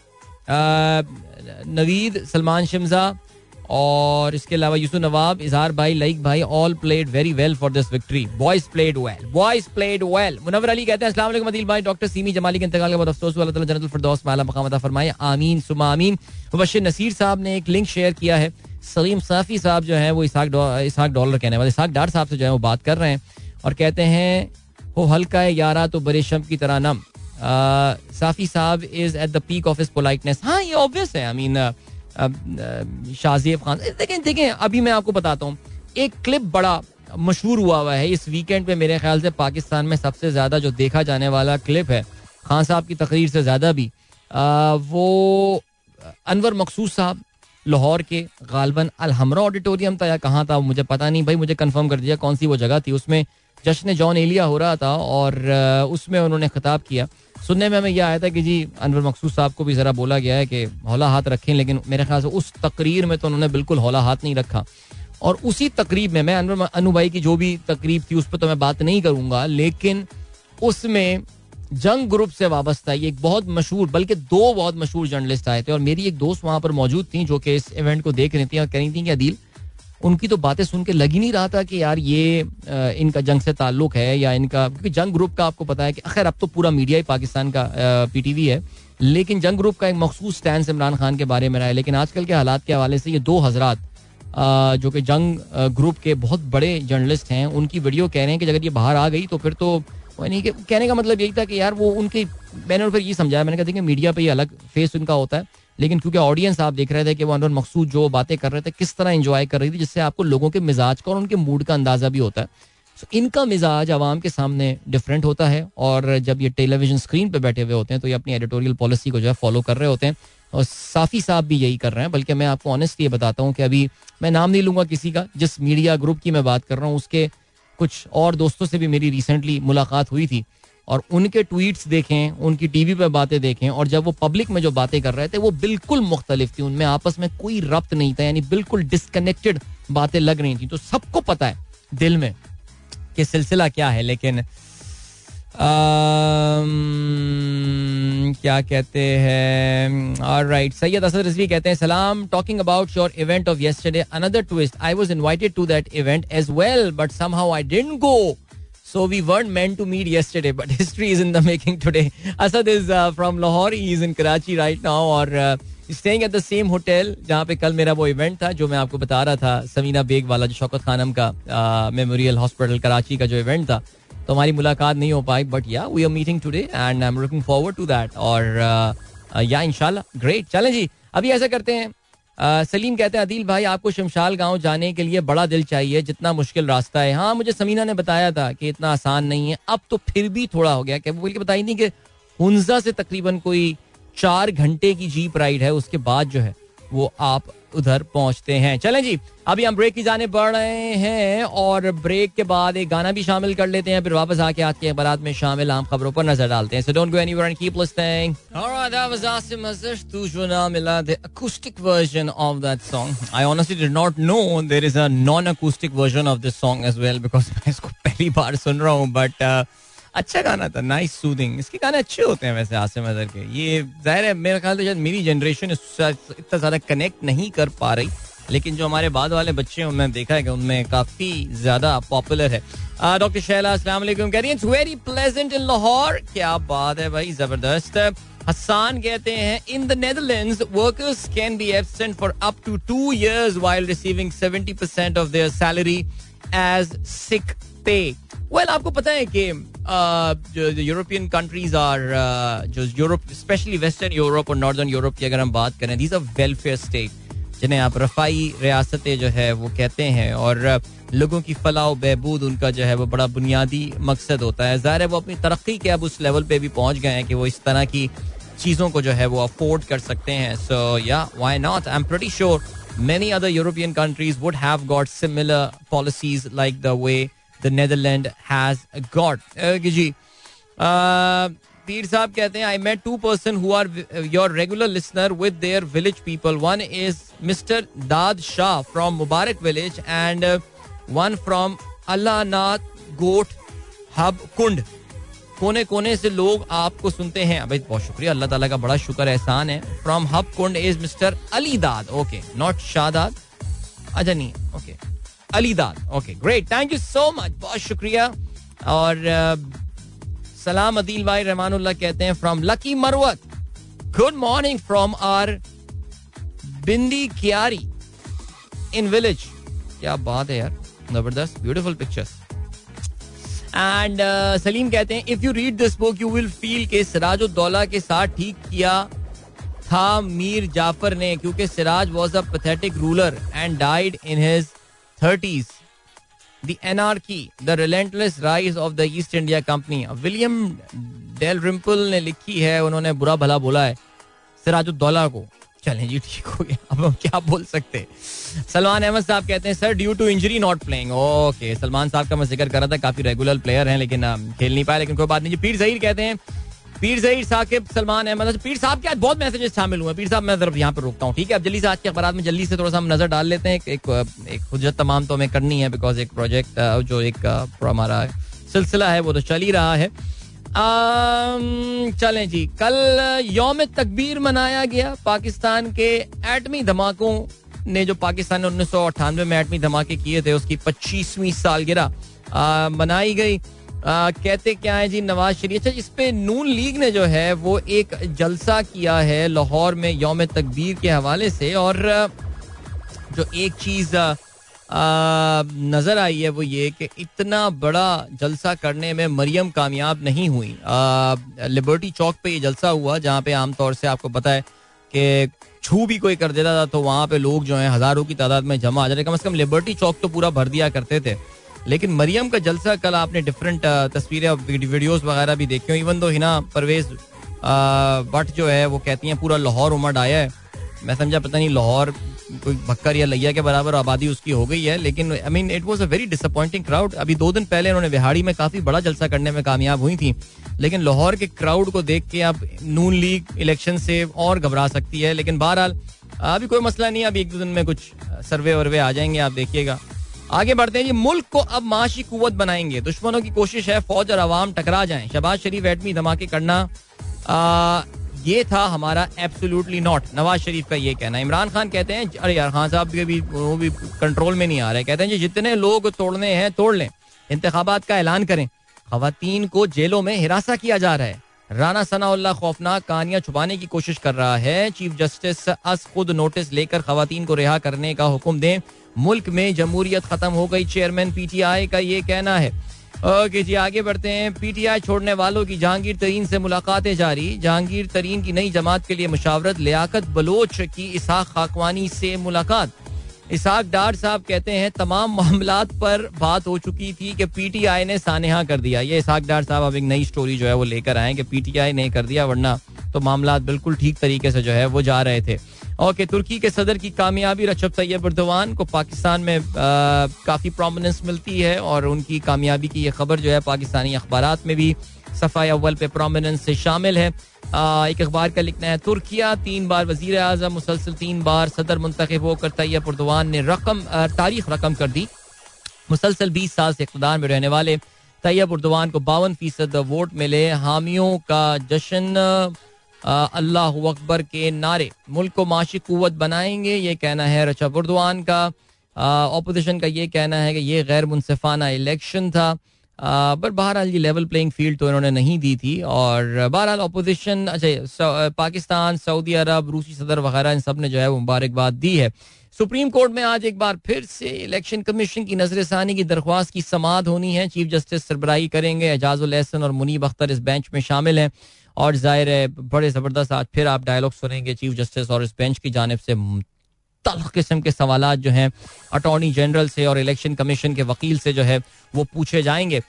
Naveed, Salman Shimja और इसके अलावा यूसुफ नवाब, इजहार भाई, लाइक भाई, all played very well for this victory. Boys played well, boys played well. Munawwar Ali कहते हैं अस्सलाम वालेकुम अदील भाई, डॉक्टर सीमी जमाली के इंतकाल का बहुत अफसोस हुआ. अल्लाह ताला जन्नतुल फिरदौस में आला मकाम अता फरमाए, आमीन सुमा आमीन. मुबश्शिर नसीर साहब ने एक लिंक शेयर किया है. सलीम साफी साहब जो है वो इसहाक इसहाक डॉलर कहने वाले इसहाक डार साहब से जो है वो बात कर रहे हैं और कहते हैं वो हल्का है यारा तो बड़े शम की तरह नम. साफी साहब is at the peak of his politeness. हाँ, ये ऑब्वियस है. आई मीन शाहजेब खान, देखें देखें अभी मैं आपको बताता हूँ, एक क्लिप बड़ा मशहूर हुआ हुआ है इस वीकेंड पे. मेरे ख्याल से पाकिस्तान में सबसे ज्यादा जो देखा जाने वाला क्लिप है, खान साहब की तकरीर से ज्यादा भी, आ, वो अनवर मकसूद साहब लाहौर के गालबन अलहमरा ऑडिटोरियम था या कहाँ था मुझे पता नहीं भाई, मुझे कंफर्म कर दिया कौन सी वो जगह थी. उसमें जश्न जॉन एलिया हो रहा था और उसमें उन्होंने खिताब किया. सुनने में हमें यह आया था कि जी अनवर मकसूद साहब को भी ज़रा बोला गया है कि हौला हाथ रखें, लेकिन मेरे ख्याल से उस तकरीर में तो उन्होंने बिल्कुल हौला हाथ नहीं रखा. और उसी तकरीब में मैं अनवर अनु भाई की जो भी तकरीब थी उस पर तो मैं बात नहीं करूँगा, लेकिन उसमें जंग ग्रुप से वाबस्ता है। ये एक बहुत मशहूर, बल्कि दो बहुत मशहूर जर्नलिस्ट आए थे और मेरी एक दोस्त वहां पर मौजूद थी जो कि इस इवेंट को देख रही थी और कह रही थी कि अदील, उनकी तो बातें सुन के लग ही नहीं रहा था कि यार ये इनका जंग से ताल्लुक है या इनका, क्योंकि जंग ग्रुप का आपको पता है कि खैर अब तो पूरा मीडिया ही पाकिस्तान का पीटीवी है, लेकिन जंग ग्रुप का एक मखसूस स्टैंड इमरान खान के बारे में रहा है। लेकिन आजकल के हालात के हवाले से ये दो हजरात जो कि जंग ग्रुप के बहुत बड़े जर्नलिस्ट हैं, उनकी वीडियो कह रहे हैं कि अगर ये बाहर आ गई तो फिर तो नहीं, कि कहने का मतलब यही था कि यार वो उनके, मैंने फिर ये समझाया, मैंने कहा देखिए मीडिया पे ये अलग फेस उनका होता है, लेकिन क्योंकि ऑडियंस आप देख रहे थे कि वो अनवर मकसूद जो बातें कर रहे थे किस तरह एंजॉय कर रही थी, जिससे आपको लोगों के मिजाज का और उनके मूड का अंदाजा भी होता है। सो इनका मिजाज आवाम के सामने डिफरेंट होता है और जब ये टेलीविजन स्क्रीन पे बैठे हुए होते हैं तो ये अपनी एडिटोरियल पॉलिसी को जो है फॉलो कर रहे होते हैं और साफी साहब भी यही कर रहे हैं। बल्कि मैं आपको ऑनेस्टली ये बताता हूँ कि अभी मैं नाम नहीं लूंगा किसी का, जिस मीडिया ग्रुप की मैं बात कर रहा हूँ उसके कुछ और दोस्तों से भी मेरी रिसेंटली मुलाकात हुई थी और उनके ट्वीट्स देखें, उनकी टीवी पे बातें देखें और जब वो पब्लिक में जो बातें कर रहे थे वो बिल्कुल मुख्तलिफ थी, उनमें आपस में कोई रब्त नहीं था, यानी बिल्कुल डिस्कनेक्टेड बातें लग रही थी। तो सबको पता है दिल में कि सिलसिला क्या है, लेकिन आम, क्या कहते हैं, ऑलराइट, सैयद असद रिजवी कहते हैं सलाम, talking about your event of yesterday, another twist, I was invited to that event as well but somehow I didn't go. So we weren't meant to meet yesterday, but history is in the making today. Asad is uh, from Lahore. He is in Karachi right now और uh, staying at the same hotel जहाँ पे कल मेरा वो event था जो मैं आपको बता रहा था, समीना बेग वाला, जो शौकत खानम का मेमोरियल हॉस्पिटल कराची का जो इवेंट था. तो हमारी मुलाकात नहीं हो पाई, but yeah we are meeting today and I am looking forward to that. और या इंशाल्लाह ग्रेट. चलें जी, अभी ऐसा करते हैं. Uh, सलीम कहते हैं अदील भाई आपको शमशाल गांव जाने के लिए बड़ा दिल चाहिए, जितना मुश्किल रास्ता है. हाँ, मुझे समीना ने बताया था कि इतना आसान नहीं है, अब तो फिर भी थोड़ा हो गया. क्या वो बोल के बताई नहीं कि हुंजा से तकरीबन कोई चार घंटे की जीप राइड है, उसके बाद जो है वो आप उधर पहुंचते हैं. चलें जी, अभी हम ब्रेक की जाने बढ़ रहे हैं और ब्रेक के बाद एक गाना भी शामिल कर लेते हैं, फिर वापस आके आज के बारात में शामिल आम खबरों पर नजर डालते हैं. So don't go anywhere and keep listening. Alright, that was Asim Azhar, तुझको ना मिला, the acoustic version of that song. I honestly did not know there is a non-acoustic version of this song as well because मैं इसको पहली बार सुन रहा हूँ, but uh, अच्छा गाना था, नाइस सूदिंग. इसके गाने अच्छे होते हैं वैसे आसिम अजहर के. ये जाहिर है मेरे ख्याल से शायद मेरी जनरेशन इतना ज़्यादा कनेक्ट नहीं कर पा रही, लेकिन जो हमारे बाद वाले बच्चे हैं उन्होंने देखा है कि उनमें काफ़ी ज़्यादा पॉपुलर है. डॉक्टर शैला अस्सलाम वालेकुम, कह रही है it's very pleasant in Lahore. क्या बात है भाई, ज़बरदस्त. हसन कहते हैं in the Netherlands workers can be absent for up to two years while receiving seventy percent of their salary as sick pay. Well, आपको पता है कि जो यूरोपियन कंट्रीज आर, जो यूरोप स्पेशली वेस्टर्न यूरोप और नॉर्दर्न यूरोप की अगर हम बात करें, दीज आर वेलफेयर स्टेट जिन्हें आप रफाई रियासतें जो है वो कहते हैं, और लोगों की फलाह बहबूद उनका जो है वो बड़ा बुनियादी मकसद होता है. ज़ाहिर है वो अपनी तरक्की के अब उस लेवल पे भी पहुंच गए हैं कि वो इस तरह की चीज़ों को जो है वो अफोर्ड कर सकते हैं. So yeah why not. I am pretty sure many other European countries would have got similar policies like the way the Netherlands has got. Okay, ji. पीर साहब कहते हैं I met two person who are your regular listener with their village people. One is Mister Dad Shah from Mubarak village and uh, one from Allah Nath Goat Hub Kund. कोने कोने से लोग आपको सुनते हैं. भाई बहुत शुक्रिया, अल्लाह ताला का बड़ा शुक्र एहसान है. फ्रॉम हब कुंड is mister Ali Dad. Okay, not Shadad. अच्छा नहीं, okay, Ali Dad. Okay, great, thank you so much, बहुत शुक्रिया. और सलाम अदील भाई, रहमानुल्लाह कहते हैं from Lakki Marwat. Good morning from आर बिंदी क्यारी इन विलेज. क्या बात है यार, जबरदस्त, beautiful pictures. And uh, Saleem कहते हैं if you read this book you will feel के सिराजुद्दौला के साथ ठीक किया था मीर जाफर ने, क्योंकि Siraj was a pathetic ruler and died in his thirties. The anarchy, the relentless rise of the East India Company. William Dalrymple ने लिखी है, उन्होंने बुरा भला बोला है सिराजुद्दौला को. चलें जी, ठीक हो गया, अब हम क्या बोल सकते हैं. सलमान अहमद साहब कहते हैं sir due to injury not playing. Okay, Salman साहब का मैं जिक्र कर रहा था, काफी रेगुलर प्लेयर हैं लेकिन खेल नहीं पाए, लेकिन कोई बात नहीं. पीर ज़हीर कहते हैं, पीर ज़हीर साकिब, सलमान अहमद. पीर साहब के आज बहुत मैसेजेस शामिल हुए. पीर साहब मैं जरा यहाँ पर रोकता हूँ, ठीक है. अब जल्दी से आज के अखबार में जल्दी से थोड़ा सा हम नजर डाल लेते हैं. एक एक हुज्जत तमाम तो हमें करनी है बिकॉज एक प्रोजेक्ट जो एक हमारा सिलसिला है वो तो चल ही रहा है. आम, चलें जी, कल यौम तकबीर मनाया गया. पाकिस्तान के एटमी धमाकों ने, जो पाकिस्तान ने उन्नीस सौ अट्ठानवे में एटमी धमाके किए थे, उसकी पच्चीसवीं सालगिरह मनाई गई. आ, कहते क्या है जी, नवाज शरीफ. अच्छा, इस पे नून लीग ने जो है वो एक जलसा किया है लाहौर में यौम तकबीर के हवाले से. और जो एक चीज़ नज़र आई है वो ये कि इतना बड़ा जलसा करने में मरियम कामयाब नहीं हुई. लिबर्टी चौक पे ये जलसा हुआ, जहाँ पे आमतौर से आपको पता है कि छू भी कोई कर देता था तो वहाँ पे लोग जो हैं हज़ारों की तादाद में जमा आ जाते. कम से कम लिबर्टी चौक तो पूरा भर दिया करते थे. लेकिन मरियम का जलसा कल आपने डिफरेंट तस्वीरें वीडियोस वगैरह भी देखी हो. इवन दो हिना परवेज भट्ट जो है वो कहती हैं पूरा लाहौर उमड़ आया है. मैं समझा पता नहीं लाहौर कोई भक्कर या लैया के बराबर आबादी उसकी हो गई है. लेकिन I mean it was a very disappointing crowd. अभी दो दिन पहले उन्होंने बिहाड़ी में काफी बड़ा जलसा करने में कामयाब हुई थी, लेकिन लाहौर के क्राउड को देख के अब नून लीग इलेक्शन से और घबरा सकती है. लेकिन बहरहाल अभी कोई मसला नहीं, अभी एक दो दिन में कुछ सर्वे वर्वे आ जाएंगे, आप देखिएगा. आगे बढ़ते हैं जी. मुल्क को अब माशी कुव्वत बनाएंगे, दुश्मनों की कोशिश है फौज और अवाम टकरा जाएं. शहबाज शरीफ एटमी धमाके करना, आ, ये था हमारा एब्सोल्युटली नॉट. नवाज शरीफ का ये कहना. इमरान खान कहते हैं, अरे यार खान साहब के भी वो भी कंट्रोल में नहीं आ रहे. कहते हैं जी जितने लोग तोड़ने हैं तोड़ लें, इंतखाबात का ऐलान करें. खवातीन को जेलों में हिरासा किया जा रहा है. राना सनाउल्लाह खौफनाक कहानियां छुपाने की कोशिश कर रहा है. चीफ जस्टिस अस खुद नोटिस लेकर खवातीन को रिहा करने का हुक्म दें. मुल्क में जमहूरियत खत्म हो गई, चेयरमैन पीटीआई का ये कहना है. ओके जी, आगे बढ़ते हैं. पीटीआई छोड़ने वालों की जहांगीर तरीन से मुलाकातें जारी. जहांगीर तरीन की नई जमात के लिए मुशावरत. लियाकत बलोच की इसहाक खाकवानी से मुलाकात. इसहाक डार साहब कहते हैं तमाम मामलात पर बात हो चुकी थी कि पीटीआई ने सानेहा कर दिया. ये इसहाक डार साहब अब एक नई स्टोरी जो है वो लेकर आए कि पीटीआई ने कर दिया, वरना तो मामलात बिल्कुल ठीक तरीके से जो है वो जा रहे थे. ओके, तुर्की के सदर की कामयाबी. रजब तैयब एर्दोगान को पाकिस्तान में काफ़ी प्रोमिनेंस मिलती है और उनकी कामयाबी की ये खबर जो है पाकिस्तानी अखबारात में भी सफ़ा अव्वल पे प्रोमिनेंस से शामिल है. आ, एक अखबार का लिखना है तुर्किया तीन बार वजीर आज़म, मुसलसल तीन बार सदर मुंतखब होकर तैयब एर्दोगान ने रकम तारीख रकम कर दी. मुसलसल बीस साल से इक़्तिदार में रहने वाले तैयब एर्दोगान को बावन फीसद वोट मिले. हामियों का जश्न, अल्लाह अकबर के नारे. मुल्क को माशी कुव्वत बनाएंगे, ये कहना है रजब एर्दोगान का. ऑपोजिशन का ये कहना है कि ये गैर मुनसिफाना इलेक्शन था. पर बहरहाल ये लेवल प्लेइंग फील्ड तो इन्होंने नहीं दी थी. और बहरहाल ऑपोजिशन, अच्छा पाकिस्तान, सऊदी अरब, रूसी सदर वगैरह इन सब ने जो है वो मुबारकबाद दी है. सुप्रीम कोर्ट में आज एक बार फिर से इलेक्शन कमीशन की नजरसानी की दरख्वास्त की समाअत होनी है. चीफ जस्टिस सरबराही करेंगे. एजाजुल एहसन और मुनीब अख्तर इस बेंच में शामिल हैं. और जाहिर है बड़े ज़बरदस्त आज फिर आप डायलॉग सुनेंगे चीफ जस्टिस और इस बेंच की जानिब से. तल्ख किस्म के सवालात जो हैं अटॉर्नी जनरल से और इलेक्शन कमीशन के वकील से जो है वो पूछे जाएंगे.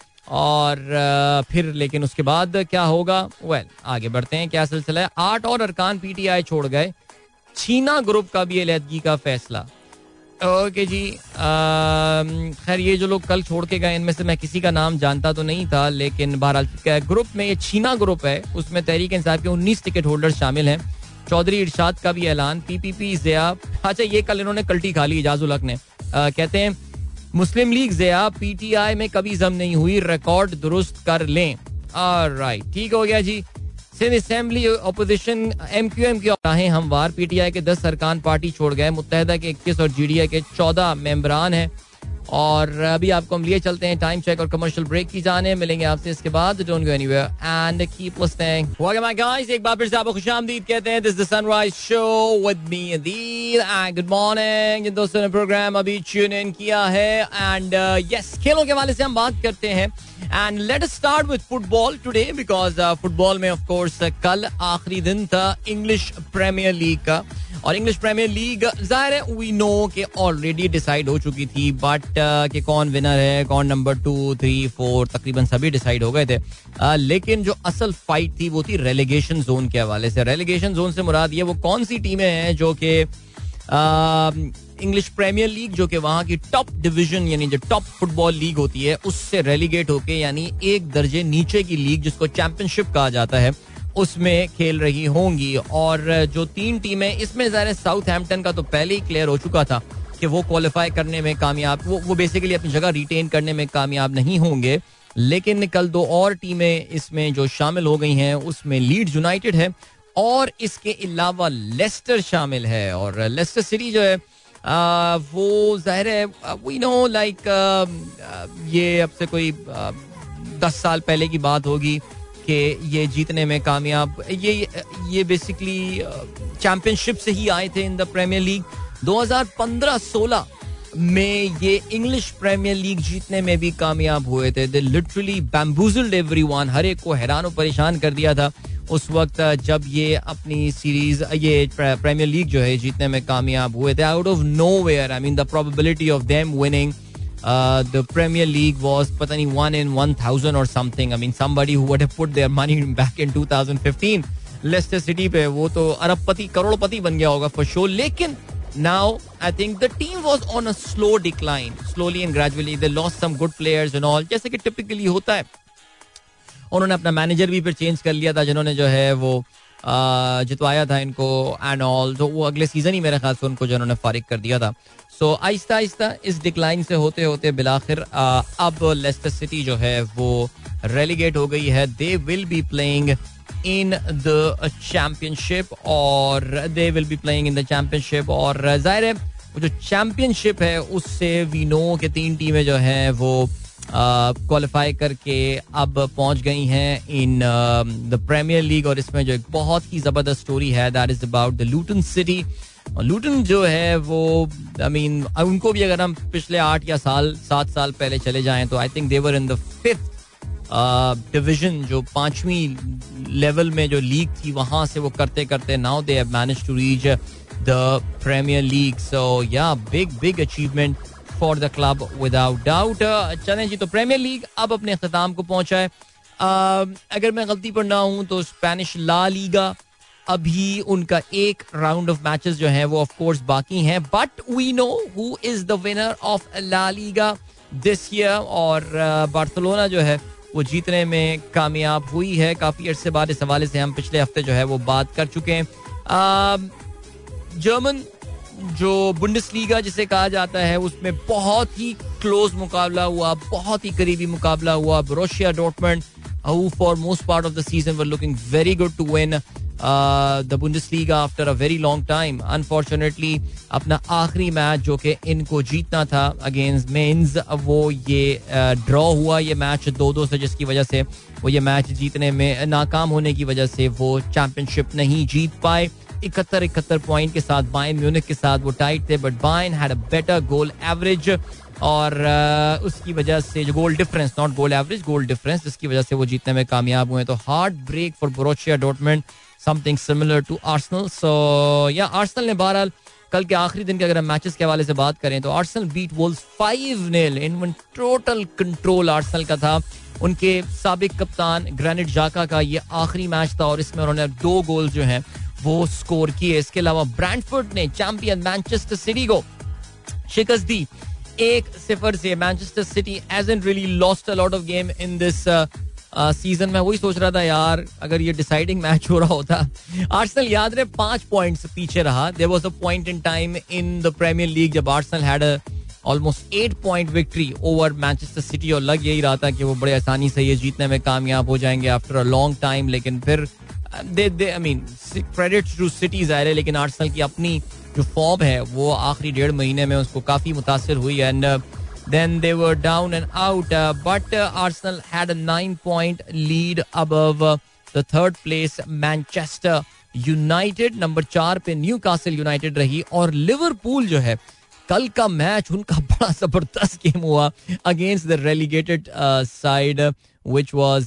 और फिर लेकिन उसके बाद क्या होगा, वेल आगे बढ़ते हैं. क्या सिलसिला है. आठ और अरकान पीटीआई छोड़ गए. छीना ग्रुप का भी अलहदगी का फैसला. ओके जी, खैर ये जो लोग कल छोड़ के गए इनमें से मैं किसी का नाम जानता तो नहीं था, लेकिन बहरहाल ग्रुप में ये छीना ग्रुप है, उसमें तहरीक इंसाफ के उन्नीस टिकट होल्डर शामिल हैं. चौधरी इरशाद का भी ऐलान. पीपीपी ज़िया, अच्छा ये कल इन्होंने कल्टी खा ली इजाजुल हक ने. आ, कहते हैं मुस्लिम लीग ज़िया पीटीआई में कभी जम नहीं हुई, रिकॉर्ड दुरुस्त कर लें. ऑलराइट, ठीक हो गया जी. सिंध असेंबली अपोजिशन एमक्यूएम की राहें हमवार. पीटीआई के दस अरकान पार्टी छोड़ गए. मुत्तहिदा के इक्कीस और जीडीए के चौदह मेंबरान हैं. और अभी आपको हम लिए चलते हैं टाइम चेक और कमर्शियल ब्रेक की जाने. मिलेंगे आपसे इसके बाद. Don't go anywhere and keep listening. Welcome back guys, एक बार फिर से आपको खुशामदीद कहते हैं. This is the sunrise show with me Adeel and good morning. जिन दोस्तों ने प्रोग्राम अभी ट्यून इन किया है एंड यस, खेलों के हवाले से हम बात करते हैं. And let us start with football today because football में ऑफ कोर्स कल आखिरी दिन था इंग्लिश प्रीमियर लीग का. और इंग्लिश प्रीमियर लीग जाहिर है वी नो कि ऑलरेडी डिसाइड हो चुकी थी, बट uh, कि कौन विनर है, कौन नंबर टू थ्री फोर तकरीबन सभी डिसाइड हो गए थे. uh, लेकिन जो असल फाइट थी वो थी रेलीगेशन जोन के हवाले से. रेलीगेशन जोन से मुराद ये वो कौन सी टीमें हैं जो कि इंग्लिश प्रीमियर लीग जो कि वहाँ की टॉप डिवीजन यानी जो टॉप फुटबॉल लीग होती है उससे रेलीगेट होके यानी एक दर्जे नीचे की लीग जिसको चैंपियनशिप कहा जाता है उसमें खेल रही होंगी. और जो तीन टीमें इसमें ज़ाहिर साउथहैम्पटन का तो पहले ही क्लियर हो चुका था कि वो क्वालिफाई करने में कामयाब, वो वो बेसिकली अपनी जगह रिटेन करने में कामयाब नहीं होंगे. लेकिन कल दो और टीमें इसमें जो शामिल हो गई हैं उसमें लीड्स यूनाइटेड है और इसके अलावा लेस्टर शामिल है. और लेस्टर सिटी जो है आ, वो जाहिर है वी नो लाइक ये अब से कोई आ, दस साल पहले की बात होगी कि ये जीतने में कामयाब, ये ये बेसिकली चैंपियनशिप से ही आए थे इन द प्रीमियर लीग. दो हज़ार पंद्रह सोलह में ये इंग्लिश प्रीमियर लीग जीतने में भी कामयाब हुए थे. दे लिटरली बैम्बूजल्ड एवरीवन, हर एक को हैरान और परेशान कर दिया था उस वक्त जब ये अपनी सीरीज ये प्रीमियर लीग जो है जीतने में कामयाब हुए थे. Out of nowhere, I mean the probability of them winning the premier league was पता नहीं वन इन वन थाउजेंड और something. I mean somebody who would have put their money back in two thousand fifteen Leicester City पे, वो तो अरबपति करोड़पति बन गया होगा फॉर श्योर. लेकिन now I think the team was on a slow decline, slowly and gradually they lost some good players and all, जैसे कि typically होता है. उन्होंने अपना मैनेजर भी फिर चेंज कर लिया था जिन्होंने जो है वो जितवाया था इनको एंड ऑल, तो वो अगले सीजन ही मेरे ख्याल से उनको जो उन्होंने फारिग कर दिया था. सो आहिस्ता आहिस्ता इस डिक्लाइन से होते होते बिलाखिर अब लेस्टर सिटी जो है वो रेलीगेट हो गई है. They will be playing in the championship और they will be playing in the championship. और जाहिर है वो जो चैंपियनशिप है उससे वी नो कि तीन टीमें जो हैं वो क्वालिफाई करके अब पहुंच गई हैं इन द प्रीमियर लीग. और इसमें जो एक बहुत ही ज़बरदस्त स्टोरी है that is about the Luton City. Luton जो है वो आई I मीन mean, उनको भी अगर हम पिछले आठ या साल सात साल पहले चले जाएं तो I think they were in the fifth division, जो पांचवी लेवल में जो लीग थी वहां से वो करते करते now they have managed to reach the premier league. So yeah big big achievement for the club without doubt. चलें जी, तो प्रीमियर लीग अब अपने अख्ताम को पहुंचा है. uh, अगर मैं गलती पर ना हूं तो स्पेनिश ला लीगा अभी उनका एक राउंड ऑफ मैचेस जो हैं वो ऑफ कोर्स बाकी हैं, but we know who is the winner of La Liga this year. और बार्सिलोना जो है वो जीतने में कामयाब हुई है. काफी अरसे बाद इस हवाले से हम पिछले हफ्ते जो है वो बात कर चुके हैं. जर्मन जो बुंडेसलीगा जिसे कहा जाता है उसमें बहुत ही क्लोज मुकाबला हुआ, बहुत ही करीबी मुकाबला हुआ. Borussia Dortmund who for most part of the season were looking very good to win uh, the Bundesliga after a very long time. Unfortunately अपना आखिरी मैच जो कि इनको जीतना था अगेंस्ट मेंस, वो ये ड्रॉ uh, हुआ ये मैच दो दो से, जिसकी वजह से वो ये मैच जीतने में नाकाम होने की वजह से वो चैंपियनशिप नहीं जीत पाए. इकहत्तर इकहत्तर पॉइंट के साथ बायर्न म्यूनिख के साथ वो टाइट थे, but Bayern had a better goal average और uh, उसकी वजह से जो goal difference, not goal average, goal difference, जिसकी वजह से वो जीतने में कामयाब हुए. तो heart break for Borussia Dortmund, something similar to Arsenal. So yeah Arsenal ने बहरहाल कल के आखिरी दिन के अगर हम मैचेस के हवाले से बात करें तो Arsenal beat Wolves five nil in total control Arsenal का था. उनके साबिक कप्तान ग्रेनिट जाका का ये आखिरी मैच था और इसमें उन्होंने दो गोल जो हैं वो स्कोर किए. इसके अलावा ब्रैंटफोर्ड ने चैंपियन मैनचेस्टर सिटी को शिकस्त दी एक सिफर से. Manchester City hasn't really lost a lot of game in this season. मैं वही सोच रहा था यार, अगर ये डिसाइडिंग मैच हो रहा होता. आर्सेनल याद रहे पांच पॉइंट्स पीछे रहा. There was a point in time in the premier league जब Arsenal had almost eight point victory over Manchester City और लग यही रहा था कि वो बड़े आसानी से ये जीतने में कामयाब हो जाएंगे आफ्टर अ लॉन्ग टाइम. लेकिन फिर they they I mean credit to City ज़ाहिर है, लेकिन आर्सेनल की अपनी जो फॉर्म है वो आखिरी डेढ़ महीने में उसको काफी मुतासिर हुई. And then they were down and out, but Arsenal had a nine point lead above the third place Manchester United. Number चार पे न्यूकासल यूनाइटेड रही. और लिवरपूल जो है कल का मैच उनका बड़ा जबरदस्त गेम हुआ against the relegated side which was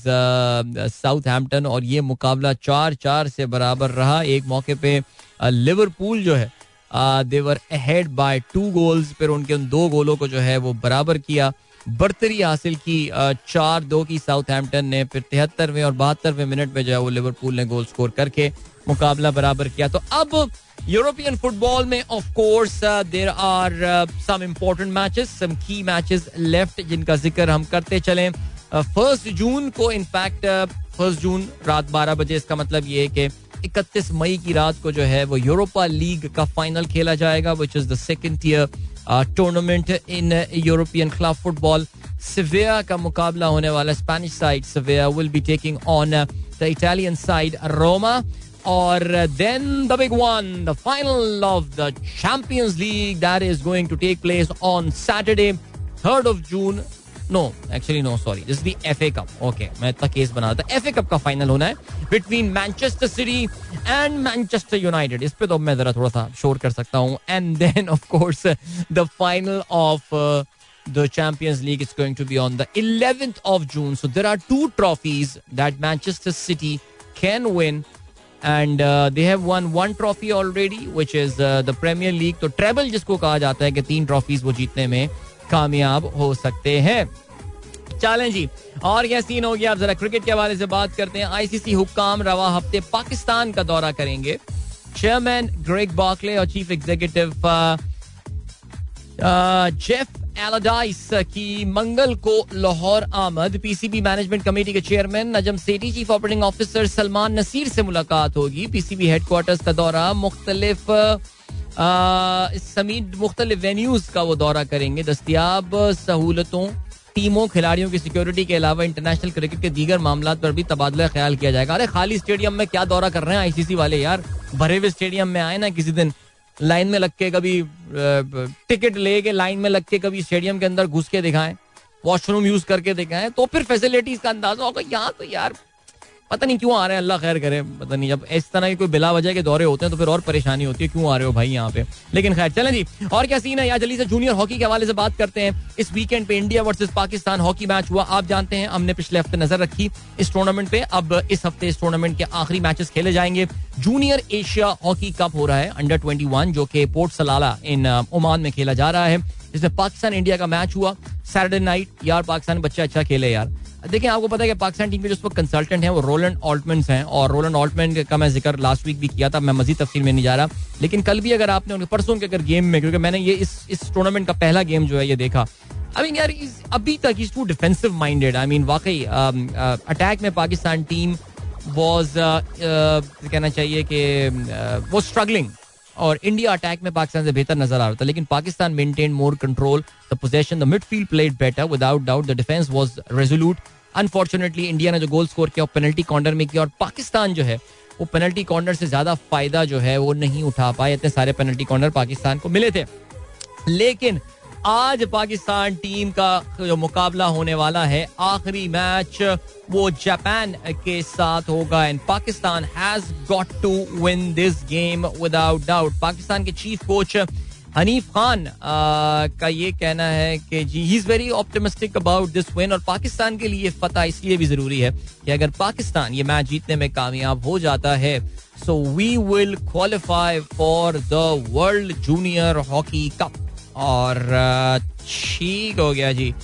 Southampton और ये मुकाबला चार चार से बराबर रहा. एक मौके पे लिवरपूल uh, जो है they were ahead by two goals, फिर उनके उन दो गोलों को जो है वो बराबर किया, बर्तरी हासिल की uh, चार दो की साउथहैम्पटन ने. फिर तिहत्तरवें और बहत्तरवें मिनट में जो है वो लिवरपूल ने गोल स्कोर करके मुकाबला बराबर किया. तो अब यूरोपियन फुटबॉल में of course there are some important matches, some की मैचेस लेफ्ट जिनका जिक्र हम करते चलें. फर्स्ट जून को इनफैक्ट फर्स्ट जून रात बारह बजे, इसका मतलब ये है कि इकतीस मई की रात को जो है वो यूरोपा लीग का फाइनल खेला जाएगा, which is the second tier tournament in European club football. Sevilla का मुकाबला होने वाला. Spanish side Sevilla will be taking on the Italian side Roma. और then the big one, the final of the Champions League that is going to take place on Saturday third of June. No actually no sorry, this is the FA cup. Okay, मैं इतना case बना रहा था. FA cup का final होना है between Manchester City and Manchester United. इस पे तो मैं जरा थोड़ा सा शोर कर सकता हूँ. And then of course the final of the Champions League is going to be on the eleventh of June. So there are two trophies that Manchester City can win, and uh, they have won one trophy already, which is uh, the Premier League. तो treble जिसको कहा जाता है कि तीन trophies वो जीतने में कामयाब हो सकते हैं. चलें जी, और क्या सीन हो गया. अब जरा क्रिकेट के हवाले से बात करते हैं. आईसीसी हुक्काम रवा हफ्ते पाकिस्तान का दौरा करेंगे. चेयरमैन ग्रेग बार्कले और चीफ एग्जीक्यूटिव जेफ एलाडाइस की मंगल को लाहौर आमद. पीसीबी मैनेजमेंट कमेटी के chairman Najam Sethi, chief operating officer Salman Naseer से मुलाकात होगी. पीसीबी हेडक्वार्टर्स का दौरा, मुख्तलिफ समीट मुख्तलिफ वेन्यूज का वो दौरा करेंगे. दस्तियाब सहूलतों, टीमों, खिलाड़ियों की सिक्योरिटी के अलावा इंटरनेशनल क्रिकेट के दीगर मामलात पर भी तबादला ख्याल किया जाएगा. अरे खाली स्टेडियम में क्या दौरा कर रहे हैं आईसीसी वाले यार. भरे हुए स्टेडियम में आए ना किसी दिन, लाइन में लग के कभी टिकट लेके लाइन में लग के कभी स्टेडियम के अंदर घुस के दिखाएं, वॉशरूम यूज करके दिखाएं, तो फिर फैसिलिटीज का अंदाजा होगा. यहाँ तो यार पता नहीं क्यों आ रहे हैं, अल्लाह खैर करे. पता नहीं, जब इस तरह के कोई बिला वजह के दौरे होते हैं तो फिर और परेशानी होती है, क्यों आ रहे हो भाई यहाँ पे. लेकिन खैर चलें जी, और क्या सीन है यार. जल्दी से जूनियर हॉकी के हवाले से बात करते हैं. इस वीकेंड पे India versus Pakistan hockey match हुआ. आप जानते हैं हमने पिछले हफ्ते नजर रखी इस टूर्नामेंट पे. अब इस हफ्ते इस टूर्नामेंट के आखिरी मैचेस खेले जाएंगे. जूनियर एशिया हॉकी कप हो रहा है अंडर ट्वेंटी वन, जो कि पोर्ट सलाला इन ओमान में खेला जा रहा है. जिसमें पाकिस्तान इंडिया का मैच हुआ सैटरडे नाइट. यार पाकिस्तान बच्चे अच्छा खेले यार. देखिए, आपको पता है कि पाकिस्तान टीम के जो कंसल्टेंट हैं वो रोलैंड ऑल्टमैन हैं, और रोलैंड ऑल्टमैन का मैं जिक्र लास्ट वीक भी किया था. मैं मजीद तफसील में नहीं जा रहा, लेकिन कल भी अगर आपने उनके परसों के अगर गेम में, क्योंकि मैंने ये इस इस टूर्नामेंट का पहला गेम जो है ये देखा, आई मीन यार अभी तक is too defensive minded. I mean वाकई अटैक में पाकिस्तान टीम वाज कहना चाहिए कि वो स्ट्रगलिंग, और इंडिया अटैक में पाकिस्तान से बेहतर नजर आ रहा था. लेकिन Pakistan maintain more control, the position, the midfield played better without doubt, the defence was resolute. Unfortunately India ने जो गोल स्कोर किया वो पेनल्टी कॉर्नर में किया, और पाकिस्तान जो है वो पेनल्टी कॉर्नर से ज्यादा फायदा जो है वो नहीं उठा पाए. इतने सारे पेनल्टी कॉर्नर पाकिस्तान को मिले थे. लेकिन आज पाकिस्तान टीम का जो मुकाबला होने वाला है, आखिरी मैच, वो जापान के साथ होगा. And Pakistan has got to win this game without doubt. Pakistan के चीफ कोच हनीफ खान का ये कहना है कि जी he is very optimistic about this win. और पाकिस्तान के लिए फतह इसलिए भी जरूरी है कि अगर पाकिस्तान ये मैच जीतने में कामयाब हो जाता है, so we will qualify for the world junior hockey cup. और ठीक हो गया जी.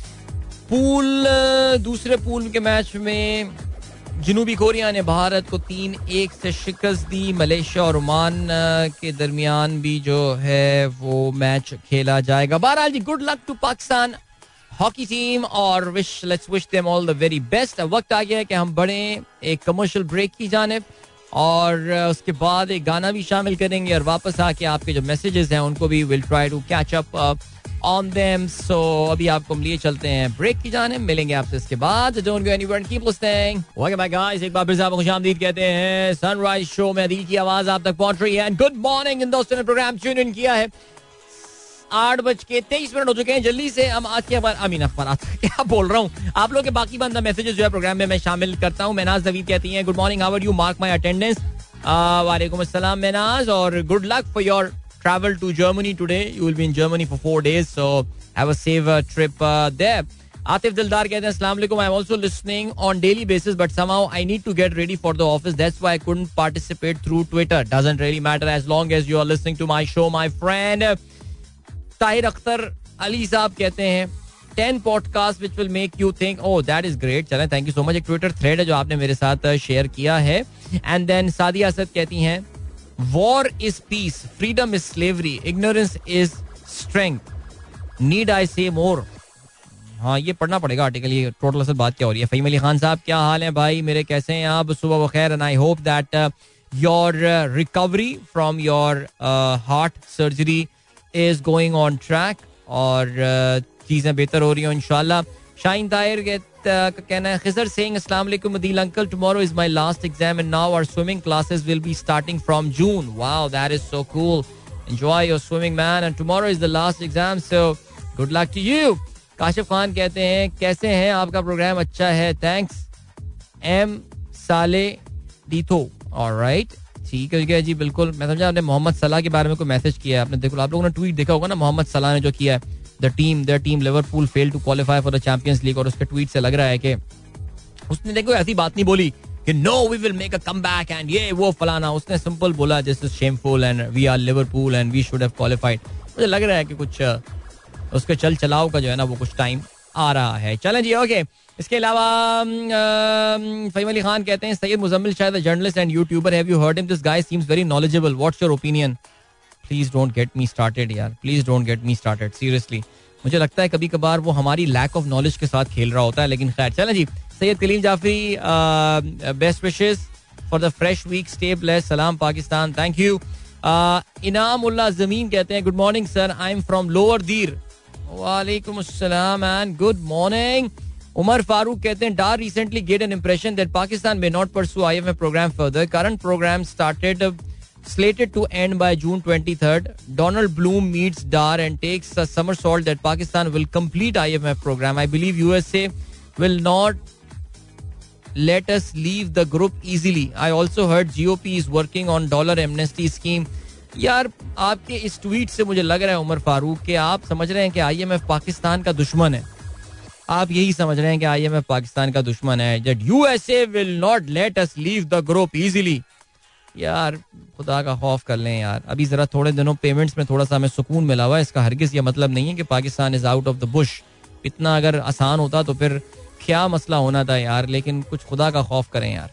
पूल दूसरे पूल के मैच में जनूबी कोरिया ने भारत को तीन एक से शिकस्त दी. मलेशिया और ओमान के दरमियान भी जो है वो मैच खेला जाएगा. बहरहाल जी, good luck to Pakistan hockey team, और wish let's wish them all the very best. वक्त आ गया है कि हम बढ़े एक कमर्शियल ब्रेक की जानिब, और उसके बाद एक गाना भी शामिल करेंगे, और वापस आके आपके जो मैसेजेस हैं उनको भी will try to catch up on them. So अभी आपको हम लिए चलते हैं ब्रेक की जाने. मिलेंगे आपसे इसके बाद. Don't go anywhere, keep listening. Okay bye guys, एक बार फिर से आपको खुशामदीद कहते हैं. सनराइज शो में अदील की आवाज आप तक पहुंच रही है. एंड गुड मॉर्निंग इन दोस्तों ने प्रोग्राम ट्यून इन किया है. आठ बज के तेईस मिनट हो चुके हैं. जल्दी से हम आज के अखबार अमीन अखबार क्या बोल रहा हूँ आप लोग के बाकी बंदा मैसेजेस जो है प्रोग्राम में मैं शामिल करता हूँ. मेनाज नवीद कहती हैं, good morning, how are you, mark my attendance. वालेकुम अस्सलाम मेनाज, और good luck for your travel to Germany today. You will be in Germany for four days, so have a safe uh, trip uh, there. Atif Dildar कहते हैं, अस्सलाम वालेकुम, I am also listening on daily basis, but somehow I need to get ready for the office. That's why I couldn't participate through Twitter. Doesn't really matter as long as you are listening to my show, my friend. Tahir Akhtar Ali साहब कहते हैं, ten podcasts which will make you think, oh that is great. चलें, thank you so much. एक Twitter thread है जो आपने मेरे साथ शेयर किया है. And then सादिया असद कहती हैं, War is peace, freedom is slavery, ignorance is strength. Need I say more? हाँ, ये पढ़ना पड़ेगा आर्टिकल. ये टोटल असल बात क्या हो रही है. फ़हीम अली खान साहब, क्या हाल है भाई मेरे, कैसे हैं आप? सुबह बखैर. And I hope that your recovery from your heart surgery is going on track. और uh, चीज़ें बेहतर हो रही हो इंशाल्लाह. शाहीन ताहिर के का कहना है खिजर सेइंग अस्सलाम वालेकुम Adeel uncle, tomorrow is my last exam and now our swimming classes will be starting from June. Wow, that is so cool. Enjoy your swimming man and tomorrow is the last exam, so good luck to you. Kashif Khan कहते हैं कैसे हैं, आपका programme अच्छा है, thanks. M साले डीथो, alright, ठीक है जी, बिल्कुल. मैं समझा आपने मोहम्मद सलाह के बारे में कोई मैसेज किया है. आपने देखो, आप लोगों ने ट्वीट देखा होगा ना, मोहम्मद सलाह ने जो किया है, the team their team Liverpool fail to qualify for the Champions League, और उसके ट्वीट से लग रहा है कि उसने देखो ऐसी बात नहीं बोली कि no we will make a comeback and ये वो फलाना. उसने सिंपल बोला this is shameful and we are Liverpool and we should have qualified. मुझे लग रहा है कि कुछ उसके चल चलाव का जो है ना वो कुछ टाइम आ रहा है. चलें जी, ओके. इसके अलावा फहीम अली खान कहते हैं सैयद मुजम्मिल शायद journalist and YouTuber, have you heard him, this guy seems very knowledgeable, what's your opinion. Please don't get me started यार, please don't get me started, seriously. मुझे लगता है कभी कभार वो हमारी लैक ऑफ नॉलेज के साथ खेल रहा होता है, लेकिन खैर. चलें जी. Syed Kaleem Jafri, best wishes for the fresh week, stay blessed, सलाम पाकिस्तान, थैंक यू. इनाम उल्ला जमीन कहते हैं good morning sir, I am from lower Dir. वालेकुम अस्सलाम and good morning. Umar Farooq कहते हैं डार recently gave an impression that Pakistan may not pursue I M F program further. Current program started uh, slated to end by June twenty-third. Donald Bloom meets Dar and takes a somersault that Pakistan will complete I M F program. I believe U S A will not let us leave the group easily. I also heard G O P is working on dollar amnesty scheme. यार आपके इस tweet से मुझे लग रहा है उमर फारूक कि आप समझ रहे हैं कि आई एम एफ पाकिस्तान का दुश्मन है. आप यही समझ रहे हैं कि आई एम एफ पाकिस्तान का दुश्मन है. That U S A will not let us leave the group easily. यार खुदा का खौफ कर लें यार. अभी जरा थोड़े दिनों पेमेंट्स में थोड़ा सा हमें सुकून मिला हुआ है. इसका हरगिज ये मतलब नहीं है कि Pakistan is out of the bush. इतना अगर आसान होता तो फिर क्या मसला होना था यार, लेकिन कुछ खुदा का खौफ करें यार.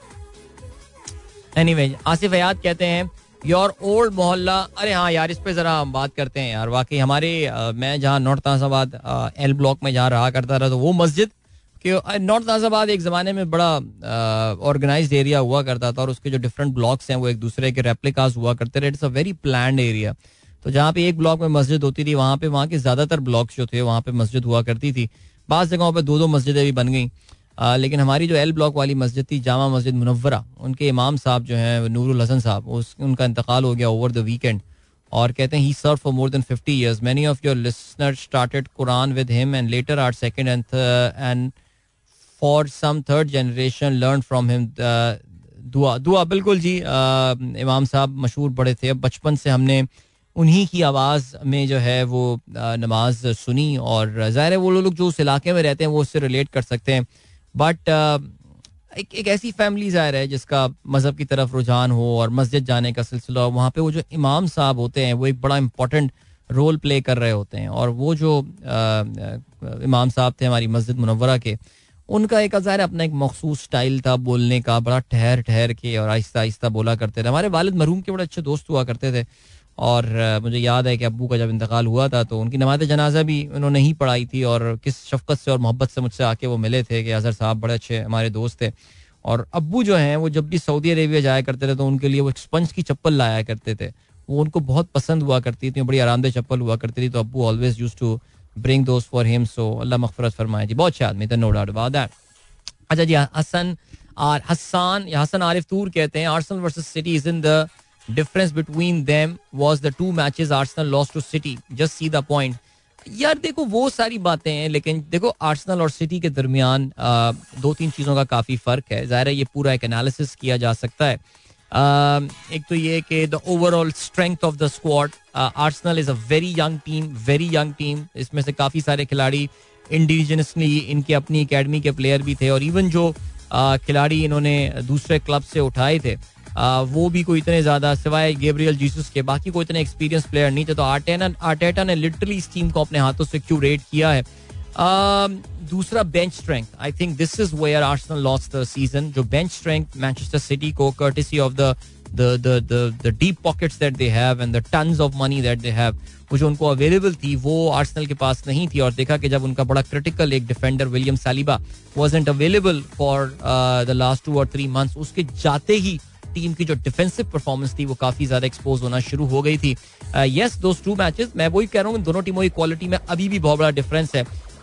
एनीवे, आसिफ हयात कहते हैं योर ओल्ड मोहल्ला. अरे हाँ यार, इस पे जरा हम बात करते हैं यार. वाकई हमारे आ, मैं जहाँ नॉर्थ ताज़ाबाद एल ब्लॉक में जहाँ रहा करता था, तो वो मस्जिद कि नॉर्थ ताज़ाबाद एक ज़माने में बड़ा ऑर्गेनाइज्ड एरिया हुआ करता था, और उसके जो डिफरेंट ब्लॉक्स हैं वो एक दूसरे के रेप्लिकास हुआ करते रहे. It's a very planned area. तो जहाँ पे एक ब्लॉक में मस्जिद होती थी, वहाँ पे वहाँ के ज़्यादातर ब्लॉक्स जो थे वहाँ पे मस्जिद हुआ करती थी. बाज़ जगहों पर दो दो मस्जिदें भी बन गई. आ, लेकिन हमारी जो एल ब्लॉक वाली मस्जिद थी, जामा मस्जिद मुनव्वरा, उनके इमाम साहब जो हैं नूरुल हसन साहब, उस उनका इंतकाल हो गया ओवर द वीकेंड. और कहते हैं he serve for more than fifty years. Many of your listeners started Quran with him and later are second and and for some third generation learn from him. दुआ दुआ बिल्कुल जी. uh, इमाम साहब मशहूर बड़े थे. अब बचपन से हमने उन्हीं की आवाज़ में जो है वो नमाज सुनी, और ज़ाहिर है वो लोग जो उस इलाके में रहते हैं वो उससे रिलेट कर सकते हैं. बट uh, एक एक ऐसी फैमिली ज़ाहिर है जिसका मज़हब की तरफ रुझान हो और मस्जिद जाने का सिलसिला हो, वहाँ पे वो जो इमाम साहब होते हैं वो एक बड़ा इम्पोर्टेंट रोल प्ले कर रहे होते हैं. और वो जो uh, इमाम साहब थे हमारी मस्जिद मुनव्वरा के, उनका एक ज़ाहिर अपना एक मखसूस स्टाइल था बोलने का, बड़ा ठहर ठहर के और आहिस्ता आहिस्ता बोला करते थे. हमारे वालिद मरहूम के बड़े अच्छे दोस्त हुआ करते थे, और uh, मुझे याद है कि अब्बू का जब इंतकाल हुआ था तो उनकी नमाज जनाजा भी उन्होंने ही पढ़ाई थी, और किस शफकत से और मोहब्बत से मुझसे आके वो मिले थे कि अजहर साहब बड़े अच्छे हमारे दोस्त थे. और अब्बू जो हैं वो जब भी सऊदी अरेबिया जाया करते थे तो उनके लिए वो एक स्पंज की चप्पल लाया करते थे. वो उनको बहुत पसंद हुआ करती थी, बड़ी आरामदेह चप्पल हुआ करती थी. तो अब्बू always used to bring those for him. So अल्लाह मगफिरत फरमाए जी. बहुत अच्छे आदमी थे, नो डाउट अबाउट दैट. अच्छा जी, हसन और हसन या हसन आरिफ तूर कहते हैं Arsenal versus City is in the difference between them was the two matches Arsenal lost to City. Just see the point. यार देखो वो सारी बातें हैं, लेकिन देखो आर्सेनल और सिटी के दरमियान दो तीन चीज़ों का काफ़ी फ़र्क है. ज़ाहिर है ये पूरा एक एनालिसिस किया जा सकता है. आ, एक तो ये कि the overall strength of the squad. Arsenal is a very young team, very young team. इसमें से काफ़ी सारे खिलाड़ी इंडिजिनसली इनके अपनी एकेडमी के प्लेयर भी थे, और इवन जो खिलाड़ी इन्होंने दूसरे क्लब से उठाए थे Uh, वो भी कोई इतने ज्यादा सिवाय गैब्रियल जीसस के बाकी कोई इतने एक्सपीरियंस प्लेयर नहीं थे. तो आर्टेटा आर्टेटा ने लिटरली इस टीम को अपने हाथों से क्यूरेट किया है. uh, दूसरा bench strength. I think this is where Arsenal lost the season. जो बेंच स्ट्रेंथ मैनचेस्टर सिटी को courtesy of the the the the deep pockets that they have and the tons of money that they have, वो जो उनको available थी वो Arsenal के पास नहीं थी. और देखा कि जब उनका बड़ा क्रिटिकल एक defender William Saliba wasn't available for the last two और थ्री मंथ्स, उसके जाते ही टीम की जो डिफेंसिव परफॉर्मेंस थी वो काफी ज्यादा एक्सपोज होना शुरू हो गई थी. यस दोस टू मैचेस, मैं वही कह रहा हूँ दोनों टीमों की क्वालिटी में अभी भी बहुत बड़ा डिफरेंस है.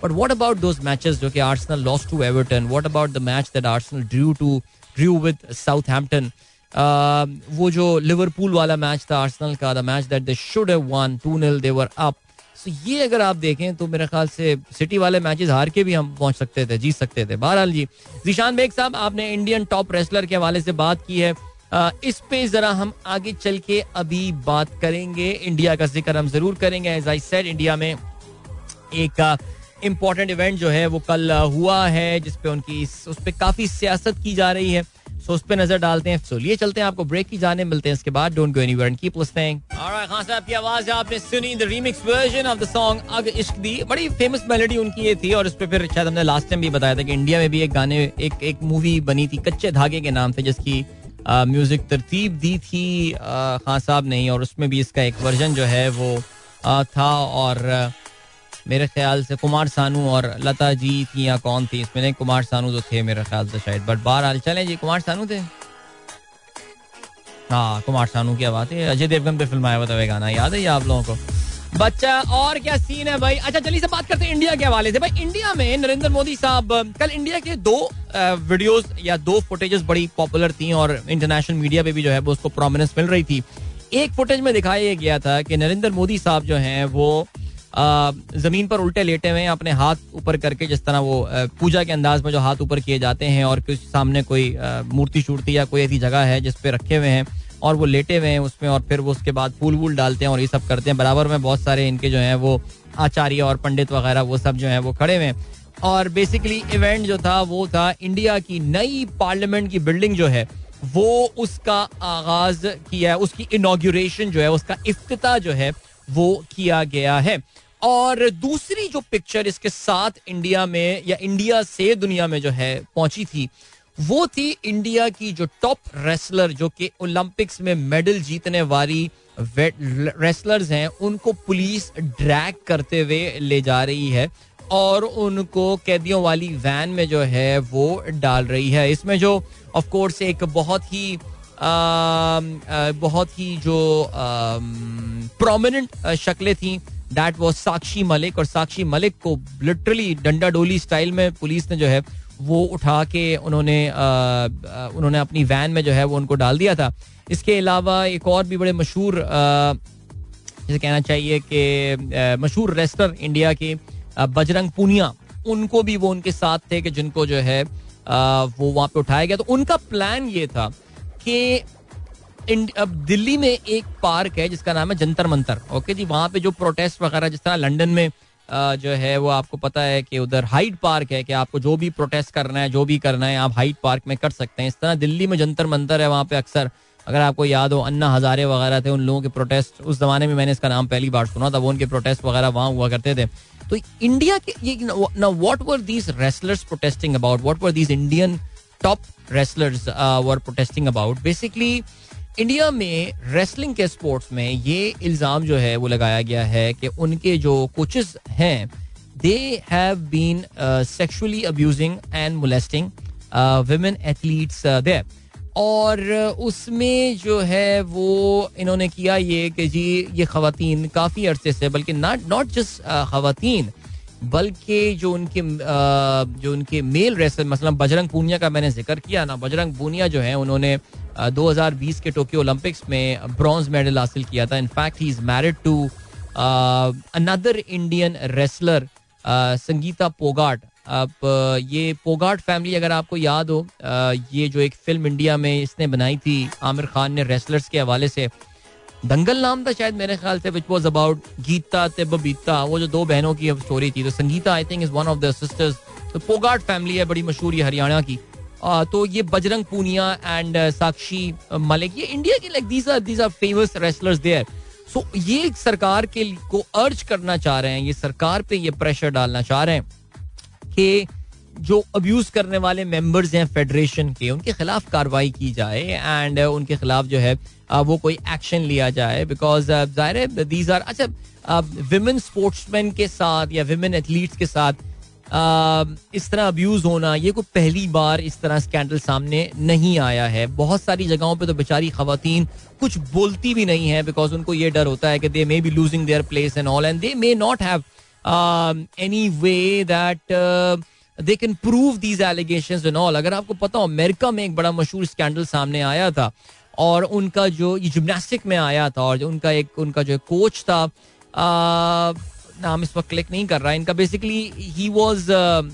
But what about those matches जो कि Arsenal lost to Everton, what about the match that Arsenal drew to drew with Southampton, वो जो लिवरपूल वाला मैच था आर्सेनल का, the match that they should have won two nil, they were up. So ये अगर आप देखें तो मेरे ख्याल से सिटी वाले मैचेस हार के भी हम पहुंच सकते थे, जीत सकते थे. बहरहाल जी, जीशान बेग साहब, आपने इंडियन टॉप रेसलर के हवाले से बात की है, आ, इस पे जरा हम आगे चल के अभी बात करेंगे. इंडिया का जिक्र हम जरूर करेंगे. एज आई सेड, इंडिया में एक इम्पोर्टेंट इवेंट जो है वो कल हुआ है, जिसपे उनकी उस पर काफी सियासत की जा रही है. सो उस पे नजर डालते हैं. सो लिए चलते हैं, आपको ब्रेक की जाने, मिलते हैं इसके बाद. Don't go anywhere and keep listening. Alright, Khan साहब की आवाज आपने सुनी, the remix version of the song अग इश्क दी. बड़ी फेमस मेलोडी उनकी ये थी, और इस पे फिर शायद हमने लास्ट टाइम भी बताया था कि इंडिया में भी एक गाने एक एक मूवी बनी थी कच्चे धागे के नाम से, जिसकी म्यूजिक तरतीब दी थी खान साहब ने, और उसमें भी इसका एक वर्जन जो है वो आ, था. और आ, मेरे ख्याल से कुमार सानू और लता जी थी या कौन थी इसमें, नहीं कुमार सानू तो थे मेरे ख्याल से शायद, बट बहरहाल चलें जी, कुमार सानू थे. हाँ, कुमार सानू की आवाज है. अजय देवगन पे फिल्म आया हुआ था गाना, याद है ये आप लोगों को? बच्चा, और क्या सीन है भाई. अच्छा, चलिए से बात करते हैं इंडिया के हवाले से. भाई, इंडिया में नरेंद्र मोदी साहब, कल इंडिया के दो वीडियोस या दो फुटेजेस बड़ी पॉपुलर थी, और इंटरनेशनल मीडिया पे भी जो है वो उसको प्रोमिनेंस मिल रही थी. एक फुटेज में दिखाया गया था कि नरेंद्र मोदी साहब जो हैं वो जमीन पर उल्टे लेटे हुए हैं, अपने हाथ ऊपर करके, जिस तरह वो पूजा के अंदाज में जो हाथ ऊपर किए जाते हैं, और कुछ सामने कोई मूर्ति शूर्ति या कोई ऐसी जगह है जिस पे रखे हुए हैं, और वो लेटे हुए हैं उसमें, और फिर वो उसके बाद फूल वूल डालते हैं और ये सब करते हैं. बराबर में बहुत सारे इनके जो है वो आचार्य और पंडित वगैरह वो सब जो है वो खड़े हुए हैं. और बेसिकली इवेंट जो था वो था इंडिया की नई पार्लियामेंट की बिल्डिंग जो है वो उसका आगाज किया है, उसकी इनॉग्रेशन जो है, उसका इफ्तिताह जो है वो किया गया है. और दूसरी जो पिक्चर इसके साथ इंडिया में या इंडिया से दुनिया में जो है पहुंची थी, वो थी इंडिया की जो टॉप रेसलर, जो कि ओलंपिक्स में मेडल जीतने वाली रेसलर्स हैं, उनको पुलिस ड्रैग करते हुए ले जा रही है और उनको कैदियों वाली वैन में जो है वो डाल रही है. इसमें जो ऑफ कोर्स एक बहुत ही आ, आ, बहुत ही जो प्रोमिनेंट शक्लें थी, दैट वाज साक्षी मलिक. और साक्षी मलिक को लिटरली डंडा डोली स्टाइल में पुलिस ने जो है वो उठा के उन्होंने आ, उन्होंने अपनी वैन में जो है वो उनको डाल दिया था. इसके अलावा एक और भी बड़े मशहूर, जैसे कहना चाहिए कि मशहूर रेसलर इंडिया के बजरंग पूनिया, उनको भी वो उनके साथ थे कि जिनको जो है आ, वो वहाँ पे उठाया गया. तो उनका प्लान ये था कि अब दिल्ली में एक पार्क है जिसका नाम है जंतर मंतर. ओके जी, वहाँ पे जो प्रोटेस्ट वगैरह, जिस तरह लंदन में आ, जो है वो आपको पता है कि उधर हाइड पार्क है कि आपको जो भी प्रोटेस्ट करना है, जो भी करना है, आप हाइड पार्क में कर सकते हैं. इस तरह दिल्ली में जंतर मंतर है. वहाँ पे अक्सर, अगर आपको याद हो, अन्ना हजारे वगैरह थे, उन लोगों के प्रोटेस्ट, उस जमाने में मैंने इसका नाम पहली बार सुना था, वो उनके प्रोटेस्ट वगैरह वहाँ हुआ करते थे. तो इंडिया के ये ना, what were these wrestlers protesting about, what were these Indian top wrestlers were protesting about? Basically India में रेसलिंग के स्पोर्ट्स में ये इल्जाम जो है वो लगाया गया है कि उनके जो कोचेस हैं, they have been sexually abusing and molesting women athletes there. और उसमें जो है वो इन्होंने किया ये कि जी ये खवातीन काफ़ी अरसे से, बल्कि नॉट नॉट जस्ट खवातीन, बल्कि जो उनके जो उनके मेल रेसलर, मसलन बजरंग पूनिया का मैंने जिक्र किया ना, बजरंग पूनिया जो है उन्होंने दो हज़ार बीस के टोक्यो ओलंपिक्स में ब्रॉन्ज मेडल हासिल किया था. In fact he is married to another Indian wrestler Sangeeta Phogat. अब ये पोगाट फैमिली, अगर आपको याद हो, ये जो एक फिल्म इंडिया में इसने बनाई थी आमिर खान ने रेसलर्स के हवाले से, दंगल नाम था शायद मेरे ख्याल से, विच वाज अबाउट गीता ते बबीता, वो जो दो बहनों की स्टोरी थी. तो Sangeeta I think is one of the sisters. तो पोगाट फैमिली है बड़ी मशहूर, ये हरियाणा की. Uh, तो ये बजरंग पूनिया एंड uh, साक्षी मलिक, ये इंडिया की like these are these are famous wrestlers there. So ये सरकार के को अर्ज करना चाह रहे हैं, ये सरकार पे ये प्रेशर डालना चाह रहे हैं कि जो अब्यूज करने वाले मेंबर्स हैं फेडरेशन के, उनके खिलाफ कार्रवाई की जाए एंड uh, उनके खिलाफ जो है uh, वो कोई एक्शन लिया जाए. बिकॉज जाहिर है दीज आर, अच्छा विमेन स्पोर्ट्समैन के साथ या विमेन एथलीट्स के साथ Uh, इस तरह अब्यूज होना, ये कोई पहली बार इस तरह स्कैंडल सामने नहीं आया है. बहुत सारी जगहों पे तो बेचारी खवातीन कुछ बोलती भी नहीं है, बिकॉज उनको ये डर होता है कि they may be losing their place and all, and they may not have any way that they can prove these allegations and all. अगर आपको पता हो अमेरिका में एक बड़ा मशहूर स्कैंडल सामने आया था और उनका जो जिम्नास्टिक में आया था और जो उनका एक उनका जो कोच था, आ, नाम इस वक्त क्लिक नहीं कर रहा है इनका, basically he was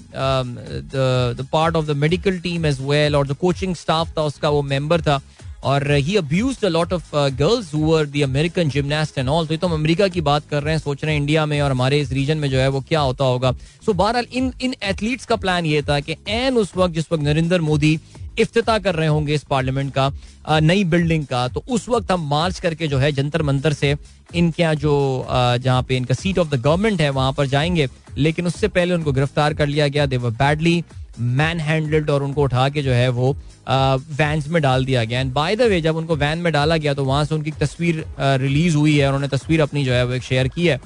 the part of the medical team as well और जो कोचिंग स्टाफ था उसका वो मेंबर था और he abused a lot of girls who were the American gymnast and all. तो ये तो हम अमेरिका की बात कर रहे हैं, सोच रहे हैं इंडिया में और हमारे इस रीजन में जो है वो क्या होता होगा. सो बहरहाल इन इन एथलीट्स का प्लान ये था कि एन उस वक्त जिस वक्त नरेंद्र मोदी इफ्तिताह कर रहे होंगे इस पार्लियामेंट का, नई बिल्डिंग का, तो उस वक्त हम मार्च करके जो है जंतर मंतर से इनके यहाँ जो जहाँ पे इनका सीट ऑफ द गवर्नमेंट है वहां पर जाएंगे. लेकिन उससे पहले उनको गिरफ्तार कर लिया गया. They were badly manhandled और उनको उठा के जो है वो वैन्स में डाल दिया गया. एंड बाय द वे जब उनको वैन में डाला गया तो वहां से उनकी तस्वीर रिलीज हुई है. उन्होंने तस्वीर अपनी जो है वो एक शेयर की है,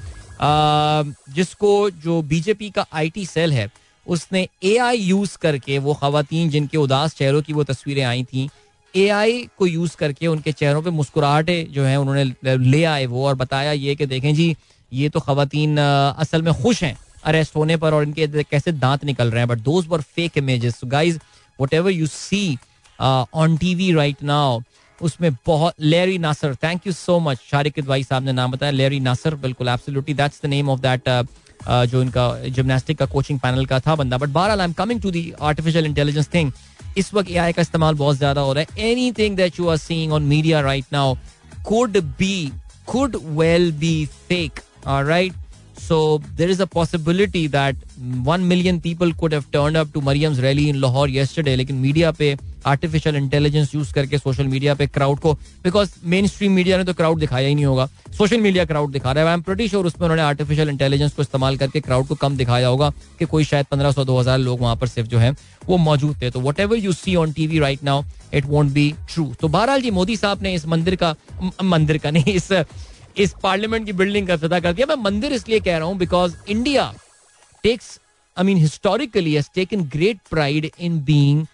जिसको जो बीजेपी का आईटी सेल है उसने एआई यूज करके वो खवातीन जिनके उदास चेहरों की वो तस्वीरें आई थी, एआई को यूज करके उनके चेहरों पे मुस्कुराहटें जो है उन्होंने ले आए वो और बताया ये कि देखें जी ये तो खवातीन असल में खुश हैं अरेस्ट होने पर और इनके कैसे दांत निकल रहे हैं. But those were fake images. So guys whatever you see on TV right now उसमें बहुत Larry Nassar, thank you so much, Shariq भाई साहब ने नाम बताया, लैरी नासर, बिल्कुल absolutely that's the name of that जो इनका जिम्नास्टिक का कोचिंग पैनल का था बंदा. बट बहरहाल I am coming to the artificial intelligence thing. इस वक्त एआई का इस्तेमाल बहुत ज्यादा हो रहा है. Anything that you are seeing on media right now could be could well be fake, all right? So there is a possibility that one million people could have turned up to Mariam's rally in Lahore yesterday. लेकिन media पे artificial intelligence use करके social media पे crowd को, because mainstream media ने तो crowd दिखाया ही नहीं होगा, सोशल मीडिया क्राउड दिखा रहा है. आई एम प्रीटी श्योर उसमें उन्होंने आर्टिफिशियल इंटेलिजेंस को इस्तेमाल करके क्राउड को कम दिखाया होगा कि कोई शायद पंद्रह सौ दो हजार लोग वहां पर सिर्फ जो है वो मौजूद थे. तो whatever you see on TV right now it won't be true. तो बहरहाल जी मोदी साहब ने इस मंदिर का मंदिर का नहीं इस इस पार्लियामेंट की बिल्डिंग का इफ्तिताह कर दिया. मैं मंदिर इसलिए कह रहा हूं because India takes I mean historically has taken great pride in being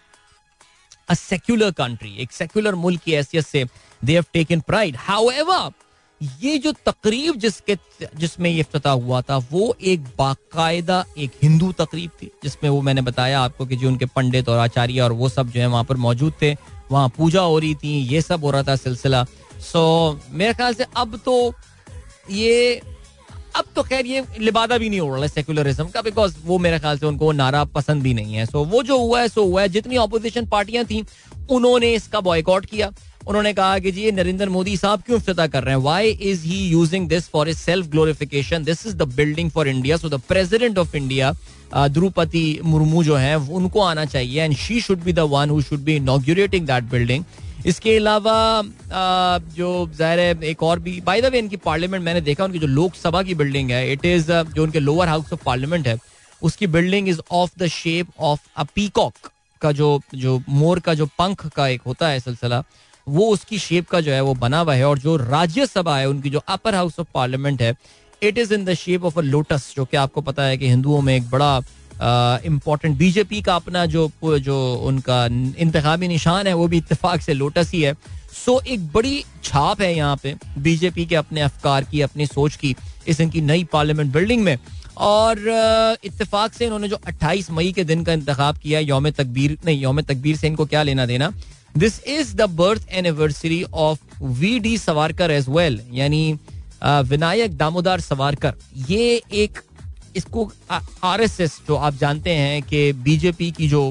a secular country. एक सेक्युलर मुल्क की हैसियत से they have taken pride. However ये जो तकरीब जिसके जिसमें ये इफ्तिताह हुआ था वो एक बाकायदा एक हिंदू तकरीब थी, जिसमें वो मैंने बताया आपको कि जो उनके पंडित और आचार्य और वो सब जो है वहां पर मौजूद थे, वहां पूजा हो रही थी, ये सब हो रहा था सिलसिला. सो so, मेरे ख्याल से अब तो ये अब तो खैर ये लिबादा भी नहीं हो रहा है सेक्युलरिज्म का, बिकॉज वो मेरे ख्याल से उनको नारा पसंद भी नहीं है. सो so, वो जो हुआ है सो हुआ है. जितनी ऑपोजिशन पार्टियां थी उन्होंने इसका बॉयकॉट किया. उन्होंने कहा कि जी ये नरेंद्र मोदी साहब क्यों इफ्तिताह कर रहे हैं, why is he using this for his self glorification, this is the building for India. So the president of India Draupadi Murmu जो है उनको आना चाहिए and she should be the one who should be inaugurating that building. इसके अलावा जो जाहिर है एक और भी, बाय द वे इनकी पार्लियामेंट मैंने देखा उनकी जो लोकसभा की बिल्डिंग है, इट इज जो उनके लोअर हाउस ऑफ पार्लियामेंट है उसकी building is of the shape of a peacock का, जो जो मोर का जो पंख का एक होता है सिलसिला, वो उसकी शेप का जो है वो बना हुआ है. और जो राज्यसभा है उनकी जो अपर हाउस ऑफ पार्लियामेंट है, it is in the shape of a lotus, जो कि आपको पता है कि हिंदुओं में एक बड़ा इम्पोर्टेंट बीजेपी का अपना जो जो उनका इंतखाबी निशान है वो भी इत्तेफाक से लोटस ही है. सो so, एक बड़ी छाप है यहाँ पे बीजेपी के अपने अफकार की, अपनी सोच की इस इनकी नई पार्लियामेंट बिल्डिंग में. और इत्तेफाक से इन्होंने जो अट्ठाईस मई के दिन का इंतखाब किया, यौम तकबीर नहीं, यौम तकबीर से इनको क्या लेना देना. This is the birth anniversary of V D Savarkar as well, यानी विनायक दामोदर सवारकर. ये एक इसको आरएसएस जो आप जानते हैं कि बीजेपी की जो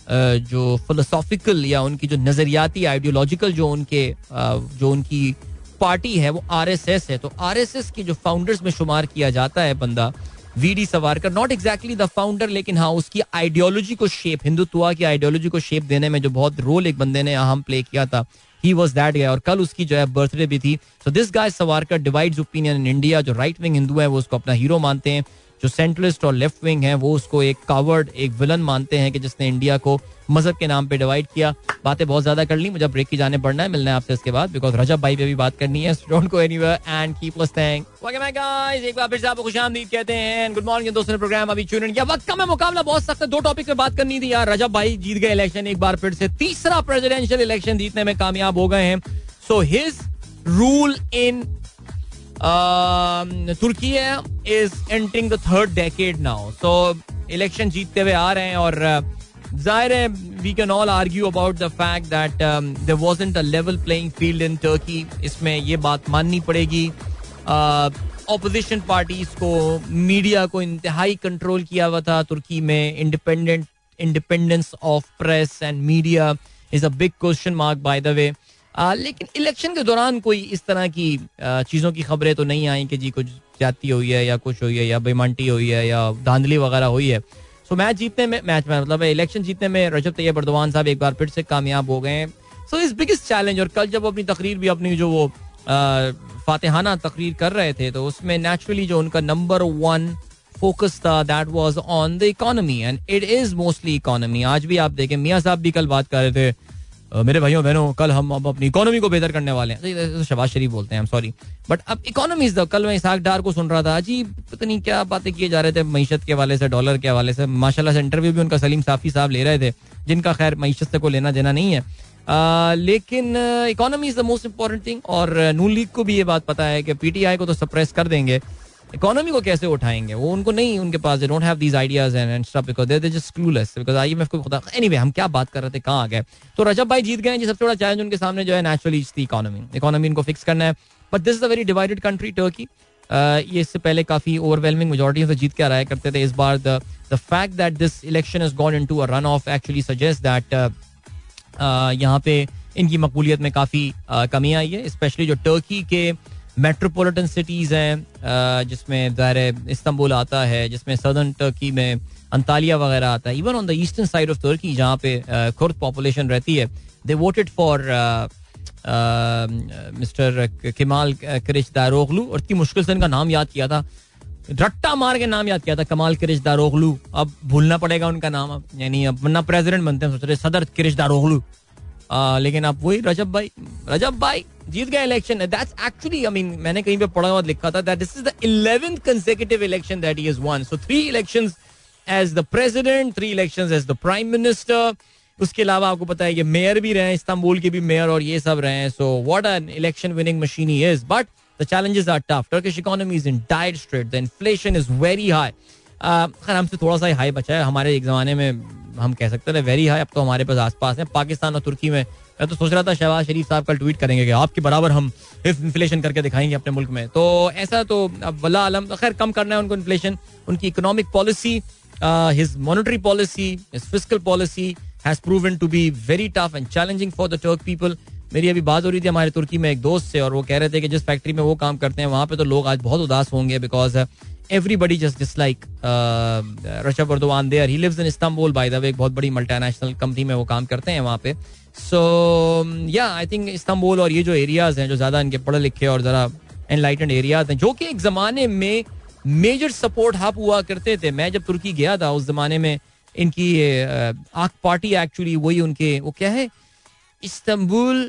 जो फिलोसॉफिकल या उनकी जो नजरियाती आइडियोलॉजिकल जो उनके जो उनकी पार्टी है वो आरएसएस है. तो आरएसएस की जो फाउंडर्स में शुमार किया जाता है बंदा V D Savarkar, not exactly the founder, लेकिन हाँ उसकी आइडियोलॉजी को शेप, हिंदुत्व की आइडियोलॉजी को शेप देने में जो बहुत रोल एक बंदे ने अहम प्ले किया था, ही वॉज दैट गाय. और कल उसकी जो है बर्थडे भी थी. So this guy Savarkar divides opinion in India. जो राइट विंग हिंदू है वो उसको अपना हीरो मानते हैं, जो सेंट्रलिस्ट और लेफ्ट विंग है वो उसको एक कावर्ड, एक विलन मानते हैं कि जिसने इंडिया को मजहब के नाम पे डिवाइड किया. बातें बहुत ज्यादा कर ली, मुझे ब्रेक की जाने पड़ना है, मिलना है आपसे इसके बाद, बिकॉज रजब भाई पे भी बात करनी है. Don't go anywhere and keep listening. Okay my guys, एक बार फिर से आपको खुशामदीद कहते हैं, गुड मॉर्निंग दोस्तों. प्रोग्राम अभी ट्यून इन किया, वक्त कम है, मुकाबला बहुत सख्त है. दो टॉपिक पे बात करनी थी यार. रजब भाई जीत गए इलेक्शन एक बार फिर से, तीसरा प्रेसिडेंशियल इलेक्शन जीतने में कामयाब हो गए हैं. सो हिज रूल इन तुर्की is entering the third decade now. So election जीतते हुए आ रहे हैं और जाहिर है we can all argue about the fact that there wasn't a level playing field in Turkey. इसमें ये बात माननी पड़ेगी. ऑपोजिशन पार्टीज को, मीडिया को इंतहाई कंट्रोल किया हुआ था तुर्की में. Independent independence of press and media is a big question mark by the way. लेकिन इलेक्शन के दौरान कोई इस तरह की uh, चीज़ों की खबरें तो नहीं आई कि जी कुछ ज्यादती हुई है या कुछ हुई है या बेईमानी हुई है या धांधली वगैरह हुई है. सो मैच जीतने में मैच में मतलब इलेक्शन जीतने में रजब तैयब एर्दोगान साहब एक बार फिर से कामयाब हो गए हैं. सो इस बिगेस्ट चैलेंज. और कल जब अपनी तकरीर भी अपनी जो वो फातिहाना तकरीर कर रहे थे तो उसमें नेचुरली जो उनका नंबर वन फोकस था that was on the economy and it is mostly economy. आज भी आप देखें मियां साहब भी कल बात कर रहे थे, मेरे भाइयों बहनों कल हम अब अपनी इकोनॉमी को बेहतर करने वाले हैं. शहबाज शरीफ बोलते हैं, आई एम सॉरी, बट अब इकोनॉमी इज द. कल मैं इसहाक डार को सुन रहा था, अजीब पता नहीं क्या बातें किए जा रहे थे मईशत के हवाले से, डॉलर के हवाले से. माशाल्लाह से इंटरव्यू भी उनका सलीम साफी साहब ले रहे थे, जिनका खैर मईशत से कोई लेना देना नहीं है. uh, लेकिन economy is the most important thing. और नून लीग को भी ये बात पता है कि पीटीआई को तो सप्रेस कर देंगे, इकोनॉमी को कैसे उठाएंगे वो उनको नहीं. उनके पास they don't have these ideas and stuff because they are just clueless because IMF को खुदा. एनीवे हम क्या बात कर रहे थे, कहाँ आ गए. तो रजब भाई जीत गए हैं जी. सबसे बड़ा चैलेंज उनके सामने जो है naturally is the economy. Economy इनको फिक्स करना है. But this is a very divided country Turkey. ये इससे पहले काफी ओवरवेलमिंग मेजॉरिटी से जीत के आया करते थे. इस बार the the fact that this election has gone into a run off actually suggest that यहाँ पे इनकी मकबूलियत में काफी कमी आई है. स्पेशली जो टर्की के मेट्रोपॉलिटन सिटीज हैं जिसमें ज़ाहिर इस्तांबुल आता है, जिसमें सदर्न टर्की में अंतालिया वगैरह आता है. Even on the eastern side of तुर्की जहाँ पे कुर्द पॉपुलेशन रहती है, दे वोटेड फॉर मिस्टर कमाल किलिचदारोगलू. और इतनी मुश्किल से इनका नाम याद किया था, रट्टा मार के नाम याद किया था, कमाल किलिचदारोगलू. अब भूलना पड़ेगा उनका नाम, अब यानी अब वरना प्रेसिडेंट बनते हैं, सोच रहे सदर किलिचदारोगलू. Uh, लेकिन अब वही रजब भाई रजब भाई जीत गए इलेक्शन. दैट्स एक्चुअली आई मीन मैंने कहीं पे पढ़ा हुआ लिखा था that this is the eleventh consecutive election that he has won. So three elections as the president, three elections as the prime minister. उसके अलावा आपको पता है कि मेयर भी रहे हैं, इस्तांबुल के भी मेयर और ये सब रहे हैं. So what an election winning machine he is. But the challenges are tough. Turkish economy is in dire straits. The inflation is very high. खैर हमसे थोड़ा सा ही हाई बचा है. हमारे एक जमाने में हम कह सकते थे वेरी हाई. अब तो हमारे पास आसपास है. पाकिस्तान और तुर्की में मैं तो सोच रहा था शहबाज शरीफ साहब कल ट्वीट करेंगे कि आपके बराबर हम इन्फ्लेशन करके दिखाएंगे अपने मुल्क में. तो ऐसा तो अब वल्लाह आलम. खैर कम करना है उनको इन्फ्लेशन. उनकी economic policy, his monetary policy, his fiscal policy has proven to be very tough and challenging for the Turk people. मेरी अभी बात हो रही थी हमारे तुर्की में एक दोस्त से और वो कह रहे थे कि जिस फैक्ट्री में वो काम करते हैं वहाँ पे तो लोग आज बहुत उदास होंगे because everybody just dislike uh, Recep Erdogan there. He lives in Istanbul by the way. एक बहुत बड़ी मल्टीनेशनल कंपनी में वो काम करते हैं वहाँ पे. So yeah, I think Istanbul और ये जो एरियाज हैं जो ज्यादा इनके पढ़े लिखे और जरा एनलाइटेंड एरियाज हैं जो कि एक जमाने में मेजर सपोर्ट हब हुआ करते थे. मैं जब तुर्की गया था उस जमाने में इनकी आक पार्टी एक्चुअली वही उनके वो क्या है इस्तांबुल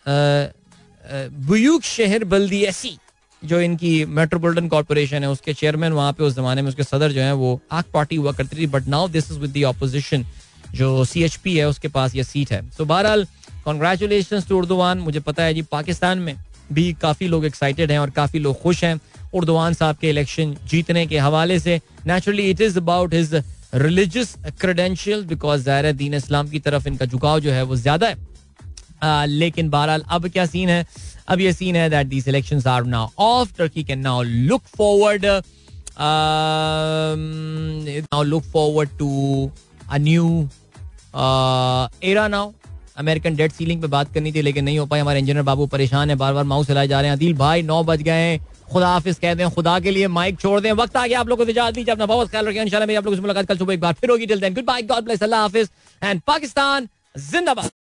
बुयूक शहर बल्दियसी जो इनकी मेट्रोपॉलिटन कॉर्पोरेशन है उसके चेयरमैन वहाँ पे उस जमाने में उसके सदर जो है वो आक पार्टी हुआ करती थी. But now this is with the opposition. जो सीएचपी है उसके पास ये सीट है. तो बहरहाल कांग्रेचुलेशंस टू एर्दोगान. मुझे पता है जी पाकिस्तान में भी काफी लोग एक्साइटेड हैं और काफी लोग खुश हैं एर्दोगान साहब के इलेक्शन जीतने के हवाले से. Naturally it is about his religious credential because ज़ाहिर है दीन इस्लाम की तरफ इनका झुकाव जो है वो ज्यादा है. Uh, लेकिन बहरहाल अब क्या सीन है, अब ये सीन है that these elections are now off. Turkey can now look forward now look forward to a new era now. American debt ceiling पे बात करनी थी लेकिन नहीं हो पाई. हमारे इंजीनियर बाबू परेशान है, बार बार माउस हिलाए जा रहे हैं. अदील भाई नौ बज गए हैं, खुदा हाफिज कह दें, खुदा के लिए माइक छोड़ दें. वक्त आ गया आप लोगों को इजाजत दीजिए. अपना बहुत ख्याल रखिए. इंशाल्लाह मेरी आप लोगों से मुलाकात कल सुबह एक बार फिर होगी. Till then good bye, God bless, अल्लाह हाफिज एंड पाकिस्तान जिंदाबाद.